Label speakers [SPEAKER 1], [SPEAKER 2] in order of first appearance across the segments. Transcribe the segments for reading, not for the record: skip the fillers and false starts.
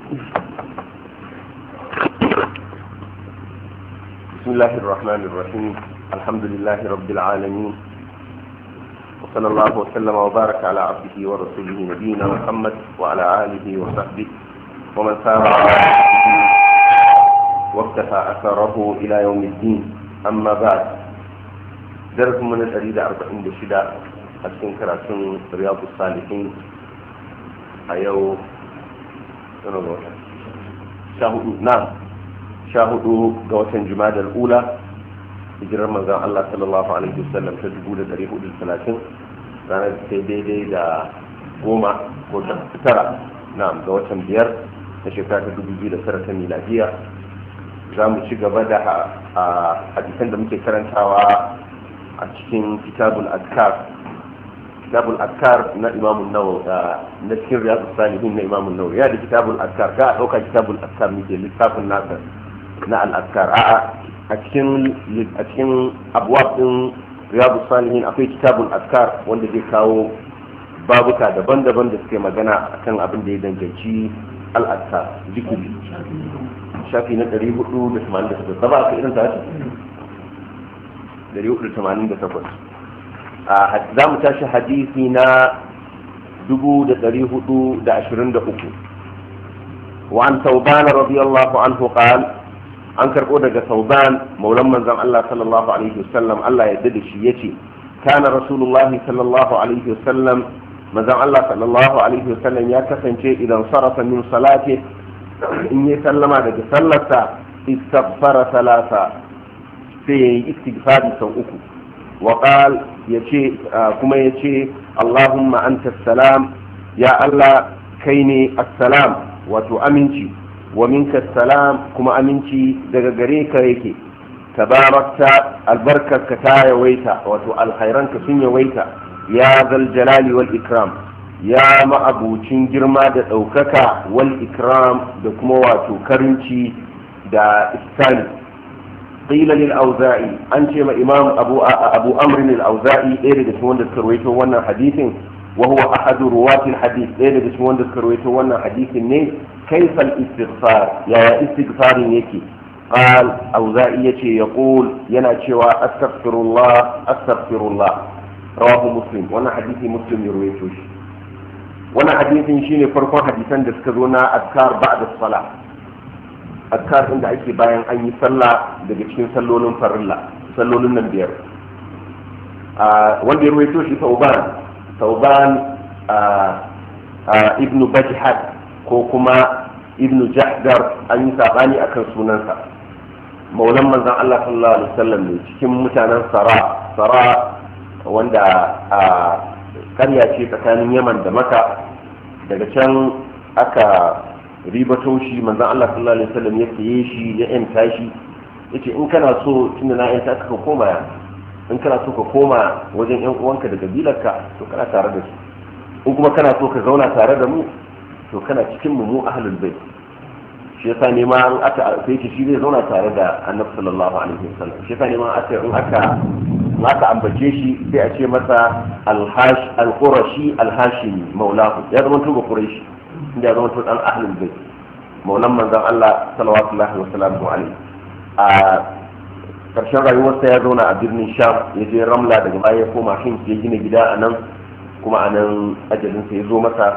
[SPEAKER 1] بسم الله الرحمن الرحيم. الحمد لله رب العالمين، وصلى الله وسلم وبارك على عبده ورسوله نبينا محمد وعلى آله وصحبه ومن سار على نهجه واقتفى أثره إلى يوم الدين. أما بعد، درس من الأريد 46 أتكون كراتون رياض الصالحين. أيو شاهدوا قوة جماد الأولى hijirar manzon Allah sallallahu alaihi wasallam ta 1430 ranar ta daidai da 10 ko 9 ga watan 5 na shekara ta 2009 ta miladiya. Za mu ci gaba da hadisan da muke karantawa a cikin kitabul adkar na Imam Nawawi, na cikin Riyadus Salihin na Imam Nawawi. Ya da kitabul adkar ga dauka kitabul adkar muke littafin nasa na al-adkar a cikin abuwab din Riyadus Salihin akwai kitabul azkar wanda zai kawo babuka daban-daban da suke magana akan abin da ya danganci al-azkar zikiri. Shafi na 488 ba ka irin ta 488. Za mu tashi hadisi na 1423 wa an Thawban radiyallahu anhu qala, an karɓo daga Thawban maulan manzon Allah sallallahu alaihi wasallam, Allah ya yarda da shi, yace kana rasulullahi sallallahu alaihi wasallam, manzon Allah sallallahu alaihi wasallam ya kasance idan sarafa min salati, in ya sallama daga sallarsa, istaghfara salasa, sai yayi istighfari sau uku, wa qal yace kuma yace Allahumma anta salam, ya Allah kai ne assalam wato aminci, wa minka salam kuma aminci daga gare ka yake, tabarakta albarkarka ta yawaita wato alkhairanka sun yawaita, ya zal jalali wal ikram, ya ma'abucin girma da ɗaukaka, wal ikram da kuma wato karinci da ihsani. qila lil auza'i, an ce ma imam abu amr al-auza'i, ɗaya daga cikin wanda suka rawaito wannan hadisin, wa huwa ahadu ruwatil hadith, ɗaya daga cikin wanda suka rawaito wannan hadisin ne, كيف الاستغفار؟ يا استغفار يكي؟ قال أوزائي يقول يناتشوا أستغفر الله. رواه مسلم، وانا حديث مسلم يرويتوش. وانا حديث شيني فرقون حديثا دسكرونا أذكار بعد الصلاة. أذكار عند أيكي باين أن يصلى دقيقين صلولون فرلا صلولون نبير. وانا يرويتوش ثوبان ابن بجحد ko kuma ibnu jahdar, an yi sabani akan sunansa. maulan manzon Allah sallallahu alaihi wasallam ne cikin mutanen sara wanda a karya ce tsakanin Yaman da Makka. Daga can aka ribato shi, manzon Allah sallallahu alaihi wasallam ya saye shi, ya yanta shi, yace in kana so tunda na yanta ka koma, in kana so ka koma wajen yan uwanka da kabilarka to kana tare da su, in kuma kana so ka zauna tare da mu to kana cikin mu ahlul bait. shi yasa ne ma an aka sai shi zai zauna tare da Annabi sallallahu alaihi wasallam. shi yasa ne ma aka ambace shi sai a ce masa al-qurashi al-hashimi maulahu, ya zama to quraishi, inda ya zama to dan ahlul bait, maulan manzon Allah sallallahu alaihi wasallam. a karshen rayuwarsa ya zauna a birnin Sham, ya je Ramla, daga baya ya koma Hims, ya gina gida a nan, kuma a nan ajalinsa ya zo masa.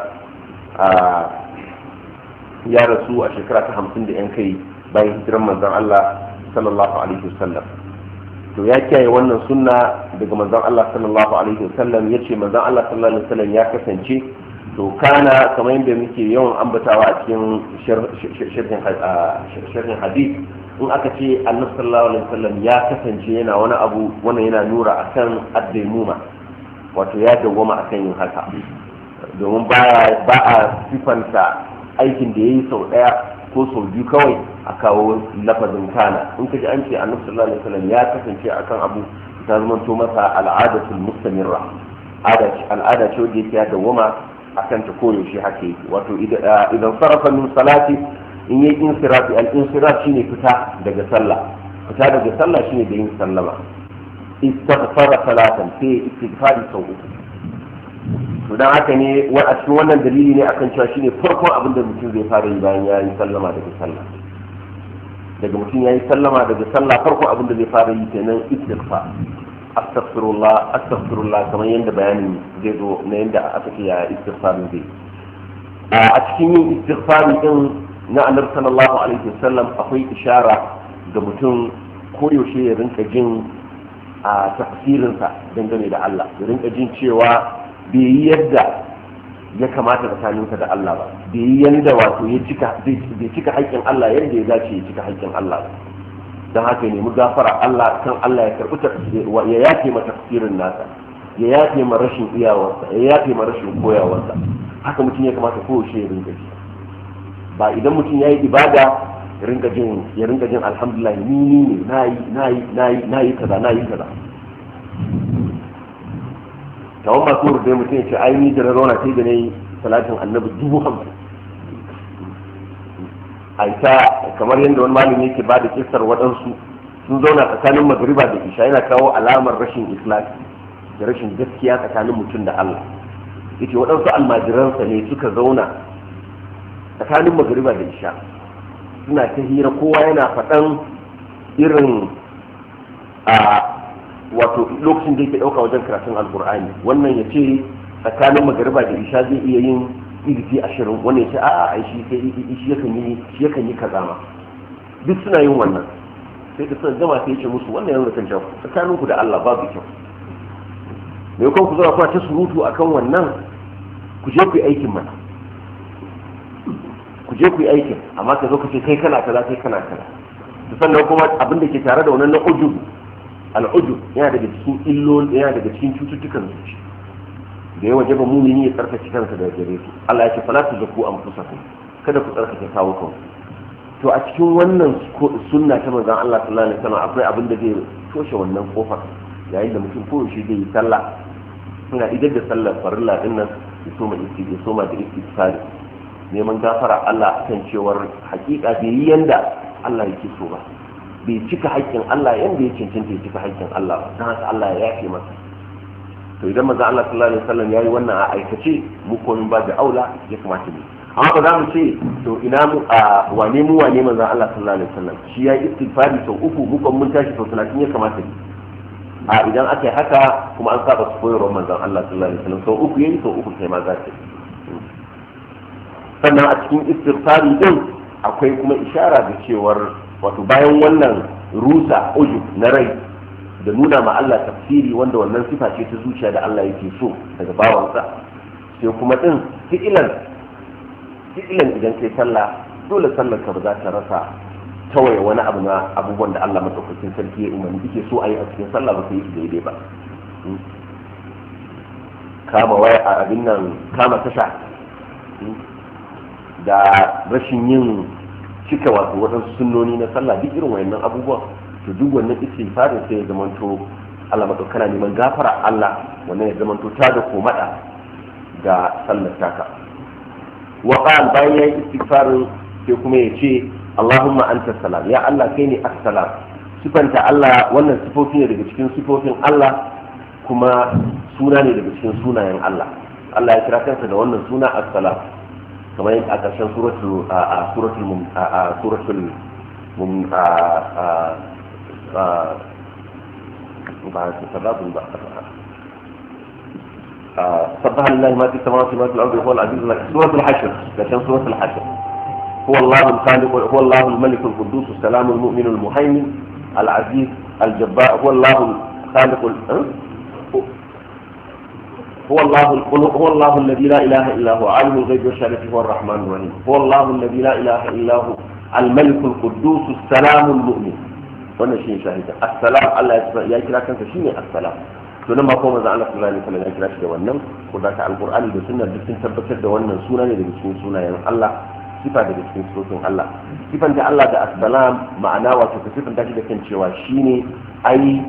[SPEAKER 1] Ya rasu a shekara ta 50 da yan kai bayan hijiran manzon Allah sallallahu alaihi wasallam. To ya kiyaye wannan sunna daga manzon Allah sallallahu alaihi wasallam, yace manzon Allah sallallahu alaihi wasallam ya kasance, to kana kamar yadda muke yawan ambatawa a cikin sharhin hadith, in aka ce Annabi sallallahu alaihi wasallam ya kasance yana wani abu, wannan yana nura akan ad-daimuma, wato ya dawwama akan yin haka, domin ba a sifanta aikin da ya yi sau ɗaya ko sau biyu kawai a kawo lafazin kana. in ka ji an ce Annabi sallallahu alaihi wasallam ya kasance akan abu, ta zama to masa al'adatul mustamirra, al'ada ce wanda yake ya dawwama akan ta koyaushe haka yake. wato idan sarafa min salati, in yi insirafi, al-insiraf shine fita daga sallah shine da yin sallama. istaghfara salatan, sai istighfari sau uku. to dan haka ne a cikin wannan dalili ne akan cewa shine farkon abin da mutum zai fara yi bayan ya yi sallama daga sallah daga mutum ya yi sallama daga sallah farkon abin da zai fara yi kenan istighfar astaghfirullah kamar yadda bayani zai zo na yadda aka ce ya istighfar zai a cikin yin istighfar din na annabi sallallahu alaihi wasallam akwai ishara ga mutum koyaushe ya rinka jin a tafsirinsa dangane da Allah ya rinka jin cewa bai yi yadda ya kamata tsakaninsa da Allah ba bai yi yadda wato bai cika haƙƙin Allah yadda ya dace ya cika haƙƙin Allah ba don haka ne mu gafara Allah kan Allah ya karɓi ya yafe ma tafsirin nasa ya yafe ma rashin iyawarsa ya yafe ma rashin koyawarsa haka mutum ya kamata koyaushe ya rinka ji ba idan mutum ya yi ibada ya rinka jin alhamdulillah ni na yi kaza tawon masu rudai mutum ya ce ai ni da na zauna sai da na yi salatin annabi 50,000 aita kamar yadda wani malami yake ba da kisar waɗansu sun zauna tsakanin magriba da isha yana kawo alamar rashin ikhlasi da rashin gaskiya tsakanin mutum da Allah yace waɗansu almajiransa ne suka zauna tsakanin magriba da isha suna ta hira kowa yana faɗan irin a wato lokacin da yake ɗauka wajen karatun alkur'ani wannan ya ce tsakanin magariba da isha zai iya yin izifi 20 wannan ya ce a'a shi yakan yi kaza ma duk suna yin wannan sai da suna gama sai ya ce musu wannan yanzu kan jawo tsakaninku da Allah babu kyau me kun ku zama kuma ta surutu akan wannan ku je ku yi aikin mana ku je ku yi aikin amma ka zo ka ce kai kana kaza kai kana kaza sannan kuma abin da ke tare da wannan na ujub al'ujub yana daga cikin illoli yana daga cikin cututtukan zuci da ya wajaba mumini ya tsarkake kansa daga gare su Allah ya ce fala tuzakku anfusakum kada ku tsarkake kawo kanku to a cikin wannan sunna ta manzon Allah sallallahu alaihi wasallam akwai abin da zai toshe wannan kofar yayin da mutum ko shi zai yi sallah suna idan da sallar farilla din nan ya soma da istighfar neman gafara Allah akan cewar hakika bai yi yanda Allah yake so ba bai cika haƙƙin Allah yanda ya cancanta ya cika haƙƙin Allah ba don haka Allah ya yafe masa to idan manzo Allah sallallahu alaihi wasallam yayi wannan a aikace mu ko mun ba da aula ya kamata ne amma ba za mu ce to ina mu wane manzo Allah sallallahu alaihi wasallam shi ya istighfari sau uku mu kon mun tashi sau 30 ya kamata ne a idan aka yi haka kuma an saba su koyarwar manzo Allah sallallahu alaihi wasallam sau uku yayi sau uku kai ma za ka sannan a cikin istighfari din akwai kuma ishara da cewar wato bayan wannan rusa ujub na rai da nuna ma Allah tafsiri wanda wannan sifa ce ta zuciya da Allah yake so daga bawansa sai kuma din fi'ilan idan kai sallah dole sallar ka ba za ta rasa tawaye wani abu na abubuwan da Allah madaukakin sarki ya umarni yake so a yi a cikin sallah ba sai yi daidai ba kama waya a abin nan kama tasha da rashin yin cika wato waɗansu sunnoni na sallah duk irin wayannan abubuwan to duk wannan istighfarin sai ya zamanto Allah madaukana neman gafara Allah wannan ya zamanto ta da komada ga sallar taka wa qal bayan yayi istighfarin sai kuma ya ce Allahumma anta salam ya Allah kai ne as-salam sifanta Allah wannan sifofi ne daga cikin sifofin Allah kuma suna ne daga cikin sunayen Allah Allah ya kira kansa da wannan suna as-salam kamar yadda a ƙarshen سبح لله ما في السماوات وما في الأرض وهو العزيز الحكيم سورة الحشر كان سورة الحشر هو الله الخالق هو الله الملك القدوس السلام المؤمن المهيمن العزيز الجبار هو الله الخالق هو الله الذي لا إله إلا هو عالم الغيب والشهادة هو الرحمن الرحيم هو الله الذي لا إله إلا هو الملك القدوس السلام المؤمن wannan shi ne shahida assalam Allah ya kira kansa shine assalam to nan ma ko manzo Allah sallallahu alaihi wasallam ya kira shi da wannan ko da ta alqur'ani da sunna duk sun tabbatar da wannan suna ne daga cikin sunayen Allah sifa daga cikin sifofin Allah sifan da Allah da assalam ma'ana wato ka sifan ta shi da kan cewa shine ai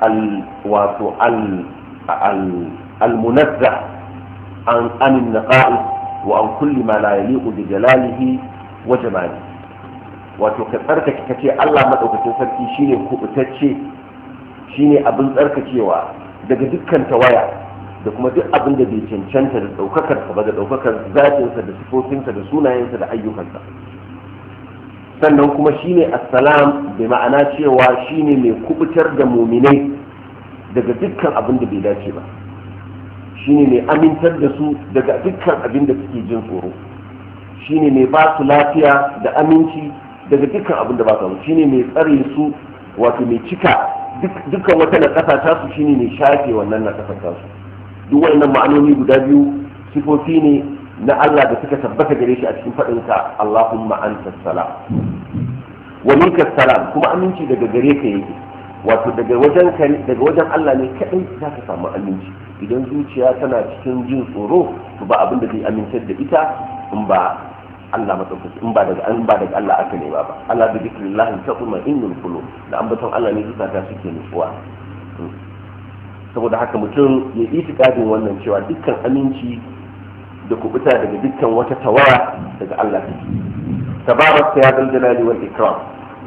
[SPEAKER 1] المنزه عن النقائص وعن كل ما لا يليق بجلاله وجماله wato ka tsarkake ka ce Allah madaukakin sarki shine kubutacce shine abin tsarkakewa daga dukkan tawaya da kuma duk abin da bai cancanta da ɗaukakarsa ba, da ɗaukakar zatinsa da sifofinsa da sunayensa da ayyukansa. sannan kuma shine assalam bi ma'ana cewa shine mai kubutar da muminai daga dukkan abin da bai dace ba, shine mai amintar da su daga dukkan abin da suke jin tsoro, shine mai ba su lafiya da aminci daga dukkan abin da ba su, shine mai tsare su, wato mai cika dukkan wata nakasa ta su, shine mai shafe wannan nakasa ta su. duk wannan ma'anoni guda biyu sifofi ne na Allah da suka tabbata gare shi a cikin faɗinka Allahumma anta salam wa minka salam, kuma aminci daga gare ka yake, wato daga wajen Allah ne kadai za ka samu aminci. idan zuciya tana cikin jin tsoro to ba abin da zai amintar da ita in ba Allah madaukaki, in ba daga Allah aka nema ba. Allah bi zikrillah tatma'innul qulub, da ambaton Allah ne zukata suke nutsuwa. saboda haka mutum ya yi itikadin wannan cewa dukkan aminci da kubuta daga dukkan wata tawara daga Allah take. tabaraka ya dal jalali wal ikram,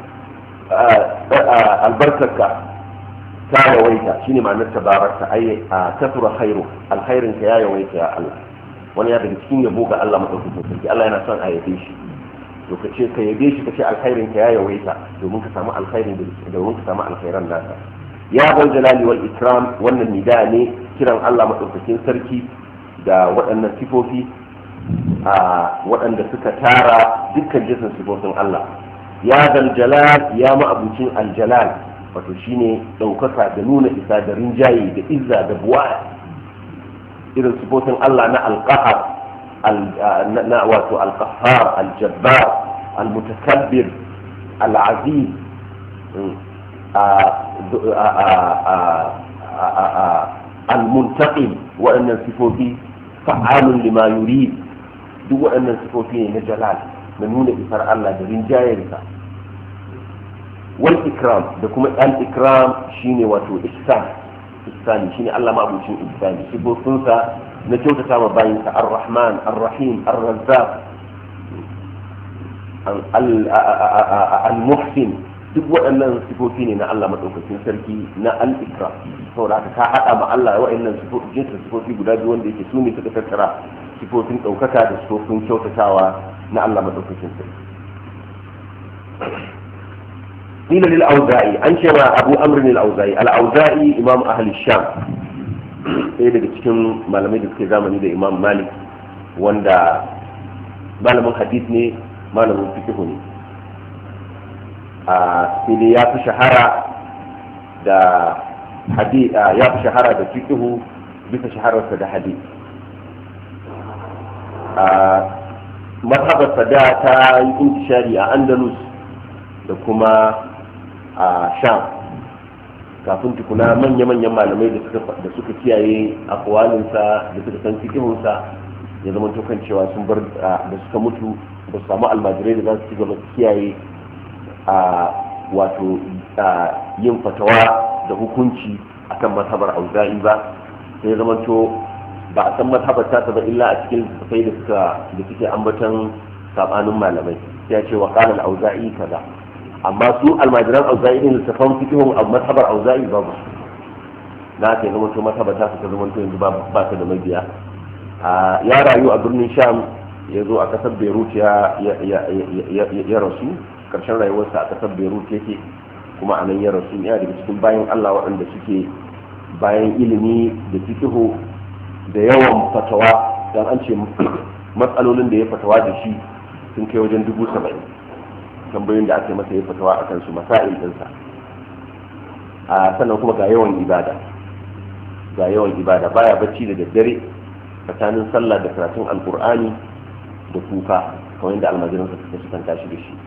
[SPEAKER 1] albarkarka ta yawaita, shine ma'anar tabaraka, ai tafura khairu, alkhairin ka ya yawaita ya Allah. wani ya daga cikin yabo ga Allah madaukakin sarki, Allah yana son a yabe shi, to ka ce ka yabe shi, ka ce alkhairin ka ya yawaita domin ka samu alkhairin domin ka samu alkhairan nasa. ya bal jalali wal ikram, wannan nida ne kiran Allah madaukakin sarki da waɗannan sifofi waɗanda suka tara dukkan jinsin sifofin Allah. ya dal jalal, ya ma'abucin aljalal, wato shine ɗaukaka da nuna isa da rinjaye da izza da buwaya, irin sifofin Allah na alqahar, na wato alqahar, aljabbar, almutakabbir, alaziz, al-muntaqim, waɗannan sifofi fa'alun lima yurid, duk waɗannan sifofi ne na jalal, na nuna isar Allah da rinjayensa. wal ikram, da kuma al-ikram shine wato ihsani shine Allah ma abucin ihsani, sifofinsa na kyautata ma bayinsa, ar-rahman ar-rahim ar-razzaq al-muhsin, duk waɗannan sifofi ne na Allah maɗaukakin sarki na al-ikram. saboda haka ka haɗa ma Allah waɗannan jinsin sifofi guda biyu wanda yake su ne suka tattara sifofin ɗaukaka da sifofin kyautatawa na Allah maɗaukakin sarki. قيل للأوزاعي، أنشأ أبو أمر الأوزاعي. الأوزاعي إمام أهل الشام، ɗaya daga cikin malamai da suke zamani da Imam Malik, wanda malamin hadith ne, malamin fiqh ne. sai dai ya fi shahara da hadith, ya fi shahara da fiqh bisa shahararsa da hadith. mazhabarsa da ta yi intishari a Andalus da kuma a Sham, kafin tukuna manya-manyan malamai da suka kiyaye akwalinsa da suka san fiqhunsa ya zama to kan cewa sun bar da suka mutu ba su samu almajirai da za su ci gaba kiyaye wato yin fatawa da hukunci akan mazhabar Auza'i ba, sai zama to ba a san mazhabar ta ba illa a cikin sai da suke ambatan sabanin malamai, ya ce wa qala al-Auza'i kaza, amma su almajiran Auza'i din da tafan fikihun mazhabar Auza'i babu, na ta zama to mazhabar ta zama to yanzu ba ta da mabiya. ya rayu a birnin Sham, ya zo a kasar Beirut ya rasu, karshen rayuwarsa a kasar Beirut yake, kuma a nan ya rasu. yana daga cikin bayan Allah waɗanda suke bayan ilimi da fikihu da yawan fatawa, dan an ce matsalolin da ya fatawa da shi sun kai wajen 70,000 tambayoyin da aka yi masa ya fatawa a kansu, masail ɗinsa. sannan kuma ga yawan ibada, baya bacci da daddare tsakanin sallah da karatun alkur'ani da kuka, kamar yadda almajiransa suka tashi da shi.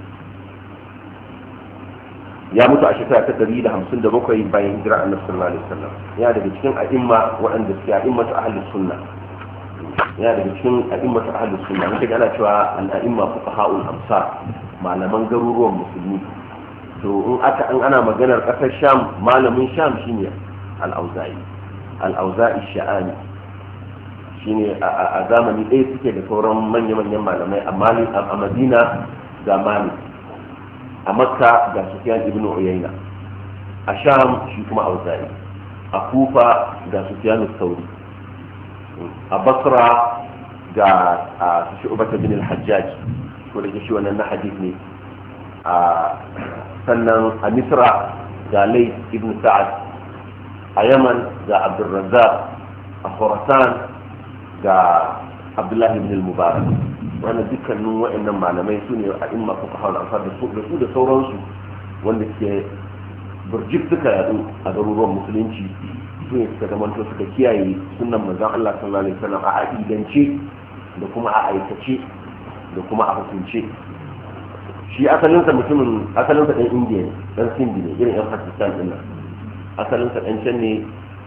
[SPEAKER 1] ya mutu a shekara ta 157 bayan hijira annabi sallallahu alaihi wasallam. ya daga cikin a'imma waɗanda suke a'immatu ahlus sunna, muke ana cewa al-a'imma fuqaha'ul amsar, malaman garuruwan musulmi. to in ana maganar kasar Sham, malamin Sham shine al-Auza'i sha'ani, shine a zamani ɗaya suke da sauran manya-manyan malamai. a Madina ga Malik, a Makka ga Sufyan ibn Uyayna, a Sham shi kuma Auza'i, a Kufa ga Sufyan al-Thawri, a basra ga shu'bah bin al-hajjaj ko da shi wannan na hadith ne sannan a misra ga lay ibn sa'ad a yaman ga abdurrazzaq a khurasan ga abdullah ibn al-mubarak wannan dukkanin wa'annan malamai su ne a imma fuqaha al-ansar da su da sauransu wanda ke burjik suka yadu a garuruwan musulunci su ne suka zamanto suka kiyaye sunan manzon Allah sallallahu alaihi wasallam a aqidance da kuma a aikace da kuma a hukunce. Shi asalinsa ɗan indiya ne, ɗan sindi ne, irin 'yan pakistan ɗin nan. Asalinsa ɗan can ne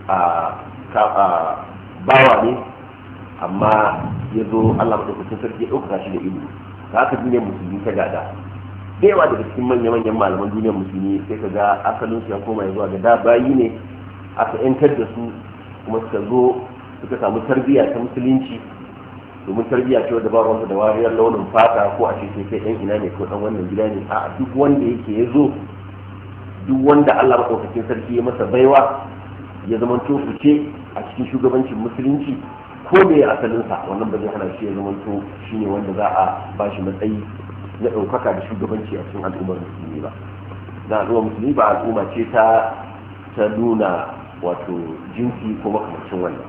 [SPEAKER 1] a bawa ne, amma ya zo Allah maɗaukakin sarki ya ɗaukaka shi da ilimi. Ta haka duniyar musulmi ta gada. Da yawa daga cikin manya-manyan malaman duniyar musulmi sai ka ga asalinsu ya koma ya zuwa ga da bayi ne, aka 'yantar da su kuma suka zo suka samu tarbiyya ta musulunci, domin tarbiyya ce wadda ba ruwanta da wariyar launin fata ko a ce kai ɗan ina ne ko ɗan wannan gida ne. a duk wanda yake ya zo, duk wanda Allah maɗaukakin sarki ya masa baiwa ya zama to fice a cikin shugabancin musulunci ko da ya asalinsa, wannan ba zai hana shi ya zama to shi ne wanda za a ba shi matsayi na ɗaukaka da shugabanci a cikin al'ummar musulmi ba. Na al'ummar musulmi ba al'umma ce ta nuna wato jinsi ko makamacin wannan.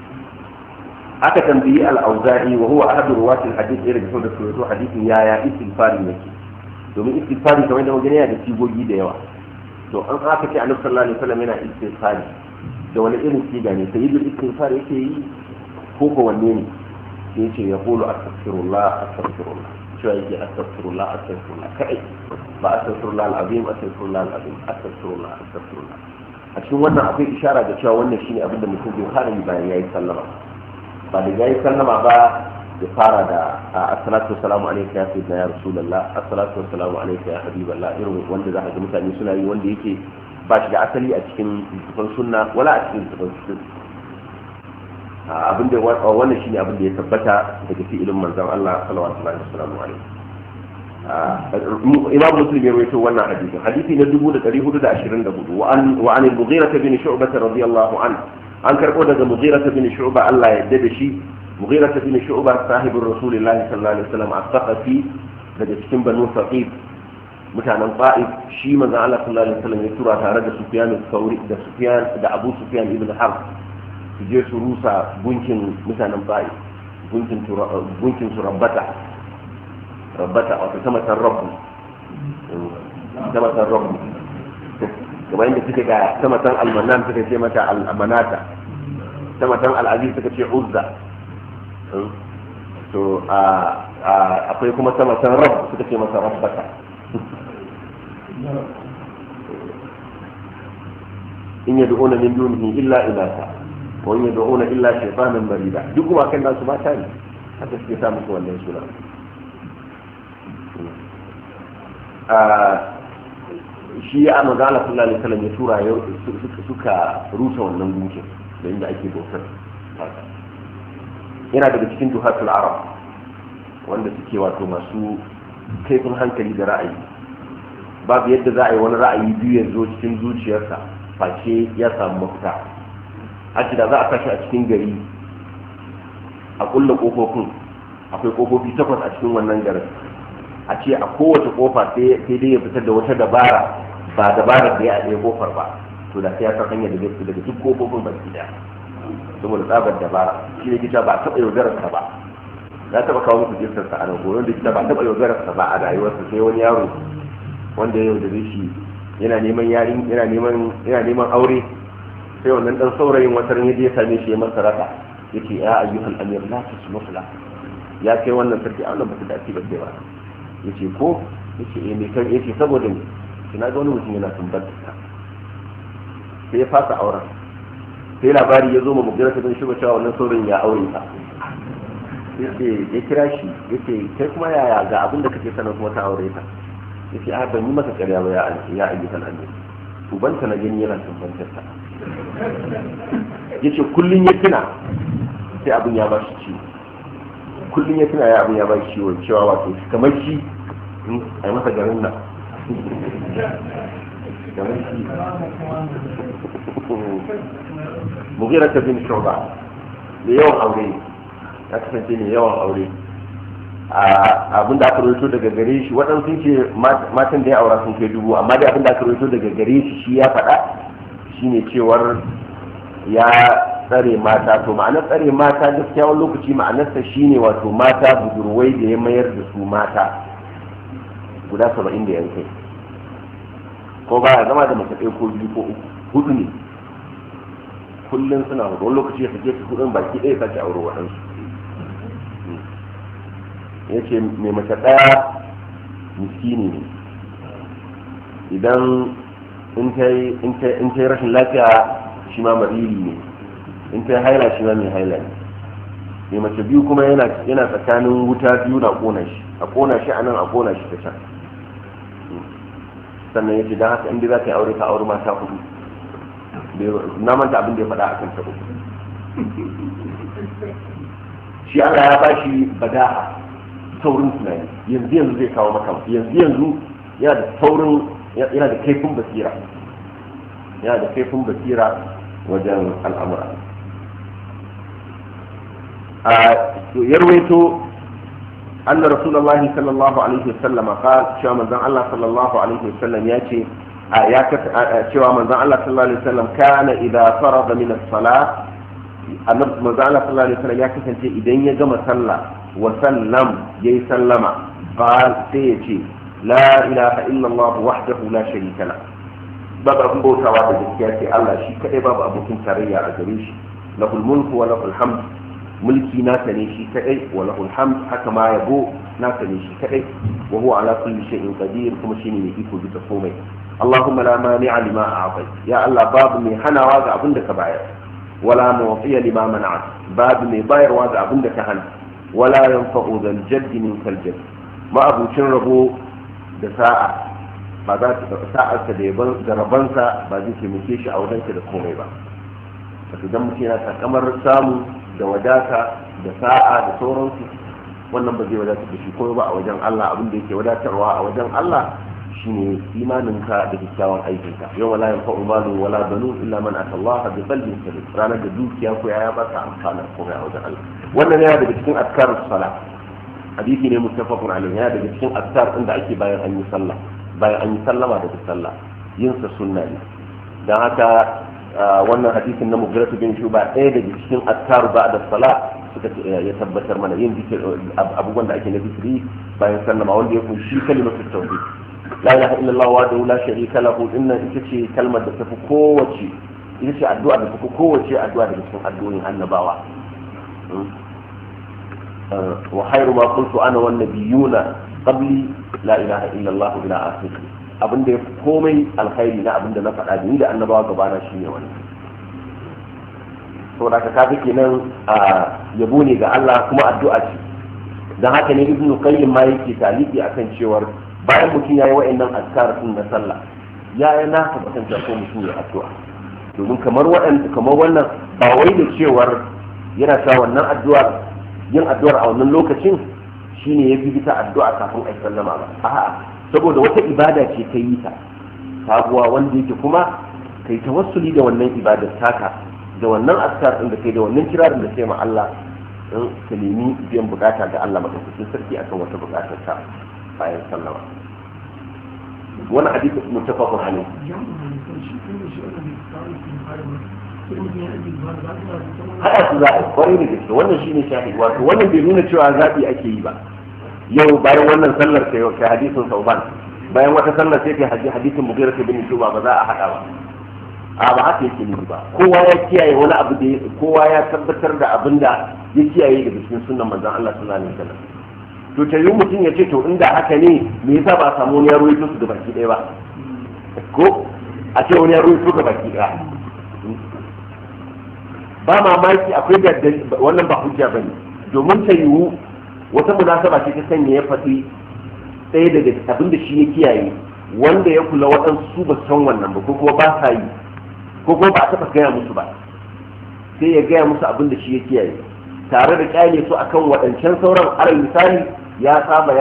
[SPEAKER 1] aka tambayi al-auza'i wa huwa ahadu ruwatil hadith irin da sauran hadithin yaya istighfari yake, domin istighfari kamar da magana yana da sigogi da yawa. To an aka ce annabi sallallahu alaihi wasallam yana istighfari da wani irin siga ne, sai yi istighfar yake yi ko wanne ne? Sai ce ya qulu astaghfirullah astaghfirullah, cewa yake astaghfirullah astaghfirullah kai, ba astaghfirullah al-azim astaghfirullah al-azim astaghfirullah astaghfirullah. A cikin wannan akwai ishara da cewa wannan shine abin da mutum zai fara yi bayan yayi sallama. Ba da yayi sallama ba ya fara da assalatu wassalamu alayka ya sayyidina ya rasulullah, assalatu wassalamu alayka ya habiballah, irin wanda za ka ga mutane suna yi, wanda yake ba shi da asali a cikin littafin sunna wala a cikin littafin sunna. Abinda wannan shine abin da ya tabbata daga fi'ilin manzon Allah sallallahu alaihi wasallam. Imam Muslim ya rawaito wannan hadisi na 1424 wa an al-Mughira bin Shu'bah radiyallahu anhu. An karbo daga Mughira bin Shu'bah Allah ya yarda da shi. Mughira bin Shu'bah sahibin Rasulullahi sallallahu alaihi wasallam as-Saqafi daga cikin Banu Saqif, mutanen Ta'if. Shi manzon Allah sallallahu alaihi wasallam ya tura tare da Sufyan al-Thawri da Abu Sufyan ibn Harb su je su rusa gunkin mutanen Ta'if, gunkin su rabbata wato samatan rabbu kamar yadda suke ga samatan almanan suka ce mata al'amanata, samatan al'aziz suka ce uzza. to akwai kuma samatan rabb suka ce masa rabbata. in yad'una min dunihi illa inasa wa in yad'una illa shaytanan marida, duk kuma kan nasu mata ne, haka suke sa musu wannan suna. Shi ya magana sallallahu alaihi wasallam ya tura suka rusa wannan gunkin da inda ake bautar. Yana daga cikin duhatul arab wanda suke wato masu kaifin hankali da ra'ayi. Babu yadda za a yi wani ra'ayi biyu ya zo cikin zuciyarsa face ya samu mafita. Haka da za a kashi a cikin gari a kulle kofofin, akwai kofofi 8 a cikin wannan garin, a ce a kowace kofa sai dai ya fitar da wata dabara, ba dabarar da ya ɗaya kofar ba, to da sai ya san hanyar da zai fita daga duk kofofin baki daya saboda tsabar dabara. Shi ne kita ba taɓa yaudararsa ba, ya taɓa kawo musu jirtarsa a nan goyon da kita ba taɓa yaudararsa ba a rayuwarsa, sai wani yaro wanda ya yaudare shi yana neman aure, sai wannan dan saurayin wata ran yaje ya same shi ya masa raka, yake ya ayyuhal amir la tusmufla, ya kai wannan sarki Allah ba ta dace ba sai ba. Yace ko yace me kan yace saboda ni kina ga wani mutum yana tumbar ta, sai ya fasa auren. Sai labari ya zo ma Mughira bin Shu'bah cewa wannan saurayin ya aure ta. Yace ya kira shi yace kai kuma yaya ga abin da kake sanar kuma ta aure ta. Yace a ban yi masa ƙarya ba ya ayyukan annabi, ubanta na gani yana tumbantar ta. Yace kullun ya tuna sai abin ya ba shi ciwo, kullum ya tuna ya abin ya ba shi ciwo, cewa wato kamar shi a yi masa garin nan kamar shi. Mughira bin Shu'bah yawan aure ya kasance ne yawan aure abin da aka rawaito daga gare shi waɗansu sun ce matan da ya aura sun kai 1000 amma dai abin da aka rawaito daga gare shi ya faɗa shine cewar ya tsare mata. To ma'anar tsare mata gaskiya wani lokaci ma'anarsa shine wato mata budurwai da ya mayar da su mata guda 70 da yankai, ko ba ya zama da mace ɗaya ko 2 ko 3 hudu ne kullum suna hudu, wani lokaci ya sake su hudun baki ɗaya sake aure waɗansu. ya ce mai mace ɗaya miskini ne, idan in ta yi rashin lafiya shi ma mariri ne, in ta yi haila shi ma mai haila ne. mai mace biyu kuma yana tsakanin wuta biyu na ƙona shi, a ƙona shi a nan a ƙona shi ta can. sannan ya ce don haka inda za ka yi aure ka aure mata 4. na manta abin da ya faɗa a kan tabo. shi Allah ya ba shi bada'a, saurin tunani, yanzu zai kawo maka, yanzu yana da saurin, yana da kaifin basira wajen al'amura. yarwaito أن رسول الله صلى الله عليه وسلم قال شو من ذن الله صلى الله عليه وسلم يأتي شو من ذن الله صلى الله عليه وسلم كان إذا فرغ من الصلاة من ذن الله صلى الله عليه وسلم يأتي أنت إذا يجمع صلى وسلم يسلم قال سيتي لا إله إلا الله وحده لا شريك له باب أبو بوتا وعد الجسياتي الله شيء كأي باب أبو كنتاريا عزريش له الملك وله الحمد mulki nasa ne shi kadai wa lahul hamd, haka ma yabo nasa ne shi kadai wa huwa ala kulli shay'in qadir, kuma shine mai iko duka komai. Allahumma la mani'a lima a'tait, ya Allah babu mai hanawa ga abin da ka bayar, wala mu'tiya lima mana'at, babu mai bayarwa ga abin da ka hana, wala yanfa'u dhal jaddi min kal jadd, ma abucin rabo da sa'a ba za ta sa'arsa da rabansa ba zai taimake shi a wajenka da komai ba. wato dan mutum yana takamar samu da wadata da sa'a da sauransu, wannan ba zai wadatar da shi ko ba a wajen Allah. Abin da yake wadatarwa a wajen Allah shine imaninka da kyakkyawan aikinka. yau wala yanfa'u malun wala banun illa man atallaha bi qalbin salim, ranar da dukiya ko ya ba ta amfana komai a wajen Allah. wannan yana daga cikin azkarus salat, hadisi ne muttafaqun alayhi, yana daga cikin azkar inda ake bayan an yi sallah, bayan an yi sallama daga sallah, yin sa sunna ne. dan haka wannan hadisin na Mughirah bin Shuba ɗaya daga cikin azkar ba'da salat suka ya tabbatar mana yin zikir, abubuwan da ake na zikiri bayan sallama, wanda ya kunshi kalimatu tauhid la ilaha illallah wa la sharika lahu, inna ita ce kalmar da tafi kowace, ita ce addu'a da tafi kowace addu'a daga cikin addu'o'in annabawa. wa khairu ma qultu ana wan nabiyuna qabli la ilaha illallah ila akhirih, abinda ya fi komai alkhairi na abinda na faɗa da ni da annabawa gabana shine wannan. to da ka kafi kenan yabo ne ga Allah kuma addu'a ce. dan haka ne ibnu qayyim ma yake taliki akan cewar bayan mutum yayi wa'annan azkar din na sallah ya yi nasa batun ko mutum ya addu'a, domin kamar wannan ba wai da cewar yana sa wannan addu'ar, yin addu'ar a wannan lokacin shine yafi bita addu'a kafin ai sallama ba, a'a saboda wata ibada ce ta yi ta sabuwa wanda yake kuma kai tawassuli da wannan ibadar taka, da wannan askar din da kai, da wannan kirarin da kai ma Allah, don ka nemi biyan bukata da Allah madaukakin sarki akan wata bukatar ta bayan sallama. wannan hadisi muttafaqun alayhi. haɗa su za a kwarai da gaske, wannan shine shahid, wato wannan bai nuna cewa zaɓi ake yi ba. yau bayan wannan sallar kai hadisin sauban, bayan wata sallar sai kai hadisin Mughirah bin Shuba, ba za a hada ba. ba haka yake nufi ba. kowa ya kiyaye wani abu da kowa ya tabbatar da abin da ya kiyaye daga cikin sunnan manzon Allah sallallahu alaihi wasallam. to ta yi mutum ya ce to inda haka ne me yasa ba a samu wani ya ruwaito su da baki ɗaya ba, ko a ce wani ya ruwaito da baki ɗaya. ba mamaki akwai da wannan ba hujja bane, domin ta yiwu wata munasaba ce ta sanya ya faɗi ɗaya daga abin da shi ya kiyaye, wanda ya kula waɗansu ba san wannan ba, ko kuma ba sa yi, ko kuma ba a taɓa gaya musu ba, sai ya gaya musu abin da shi ya kiyaye, tare da kyale su akan waɗancan sauran. alal misali ya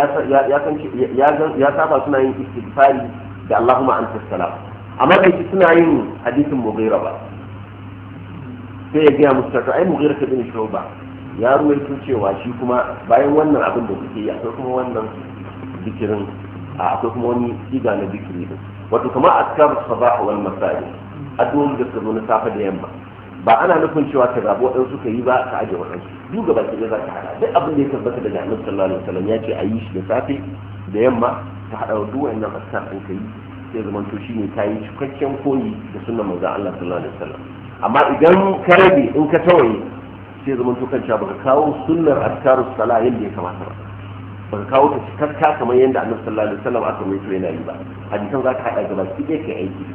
[SPEAKER 1] saba suna yin istighfari da Allahumma anta salam, amma kai suna yin hadisin Mughirah ba. sai ya gaya musu ta ai Mughira bin Shu'ba ya ruwaito cewa shi kuma bayan wannan abin da kuke yi akwai kuma wannan zikirin akwai kuma wani siga na zikiri din wato kamar azkar sabah wal masa'i addu'o'i da suka zo na safe da yamma ba ana nufin cewa ka zabo waɗansu ka yi ba ka aje waɗansu duk gaba ki za ka hada duk abin da ya tabbata daga Annabi sallallahu alaihi wasallam ya ce a yi shi da safe da yamma ka hada duk wannan azkar din ka yi sai zaman to shine ta yi cikakken koyi da sunnar manzon Allah sallallahu alaihi wasallam amma idan ka rabe in ka tawaye sai zaman to kanta baka kawo sunnar azkarus sala yadda ya kamata ba baka kawo ta cikakka kamar yadda Annabi sallallahu alaihi wasallam aka mai yana yi ba hadisan za ka hada gaba ki kai aiki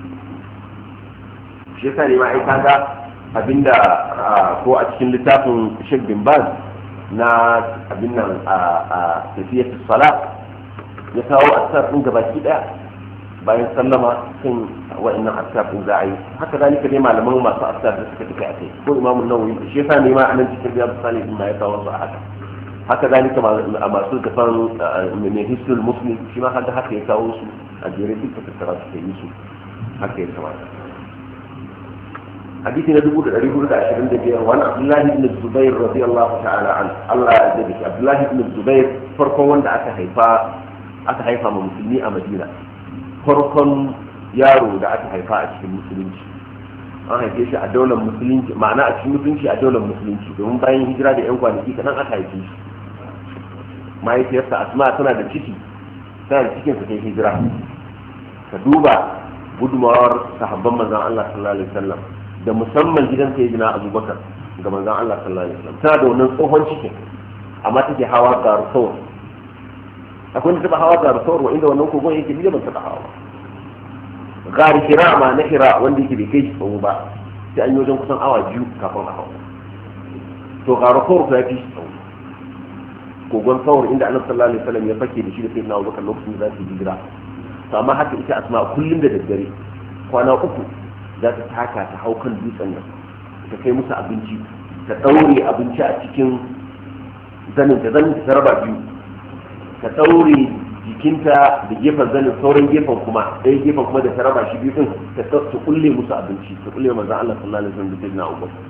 [SPEAKER 1] shi yasa ne ma ai kaga abinda ko a cikin littafin Sheikh bin Baz na abin nan a tafiyatu salat ya kawo azkar din gaba ki daya bayan sallama kan wa'annan azkar din za a yi haka zalika ne malaman masu azkar da suka tafi a kai ko Imam Nawawi shi yasa ne ma anan cikin Riyadus Salihin ma ya kawo su a haka zalika masu kafan mai Hisnul Muslim shi ma haka ya kawo su a jere duk da tattara su yi su haka ya kamata hadisi na 1425 wani Abdullahi ibn Zubair radiyallahu ta'ala an Allah ya jaddada shi Abdullahi ibn Zubair farkon wanda aka haifa ma musulmi a Madina farkon yaro da aka haifa a cikin musulunci an haife shi a daular musulunci ma'ana a cikin musulunci a daular musulunci domin bayan hijira da 'yan kwanaki kanan aka haife shi mahaifiyarsa Asma tana da cikin sa kai hijira ka duba gudumawar sahabban manzon Allah sallallahu alaihi wasallam da musamman gidan sayyidina Abubakar ga manzon Allah sallallahu alaihi wasallam tana da wannan tsohon cikin amma take hawa garusawar akwai da taba hawa garusawar inda wannan kogon yake ni da ban taba hawa gari hira ma na hira wanda yake bai kai shi tsawo ba sai an yi wajen kusan awa 2 kafin a hawa to garusawar ta fi shi tsawo kogon sawar inda Annabi sallallahu alaihi wasallam ya fake da shi da sayyidina Abubakar lokacin da za su hijira to amma haka ita Asma kullum da daddare kwana 3 za ta taka ta hau kan dutsen nan ta kai musu abinci ta daure abinci a cikin zanin ta raba biyu ta daure jikinta da gefen zanin sauran gefen kuma ɗaya gefen kuma da ta raba shi biyu din ta kulle musu abinci ta kulle manzon Allah sallallahu alaihi wasallam da sayyidina Abubakar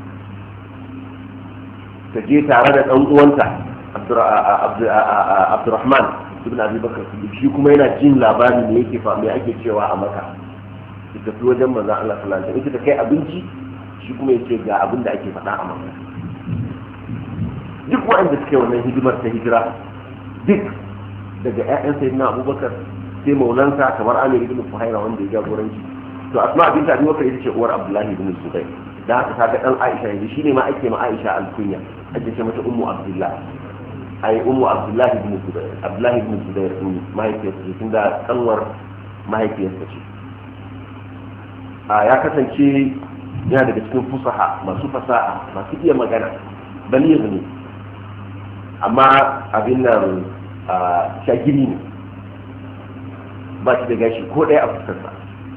[SPEAKER 1] ta je tare da dan uwanta Abdurrahman ibn Abi Bakr shi kuma yana jin labari me yake me ake cewa a Makka da tafi wajen manzon Allah sallallahu alaihi wasallam ita kai abinci shi kuma yace ga abin da ake faɗa a Makka duk waɗanda suke wannan hidimar ta hijira duk daga ƴaƴan sayyidina Abubakar sai maulansa kamar Amir ibn Fuhaira wanda ya jagoranci to Asma bint Abi Bakr ita ce uwar Abdullahi ibn Zubair da haka kaga dan Aisha yanzu shine ma ake ma Aisha alkunya ake ce mata ummu Abdullah ai ummu Abdullahi ibn Zubair Abdullahi ibn Zubair din mahaifiyarsa ce tunda kanwar mahaifiyarsa ce ya kasance yana daga cikin fusaha masu fasaha masu iya magana baligh ne amma abin nan shagiri ne ba shi da gashi ko ɗaya a fuskarsa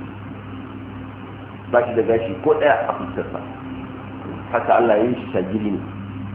[SPEAKER 1] haka Allah ya yi shi shagiri ne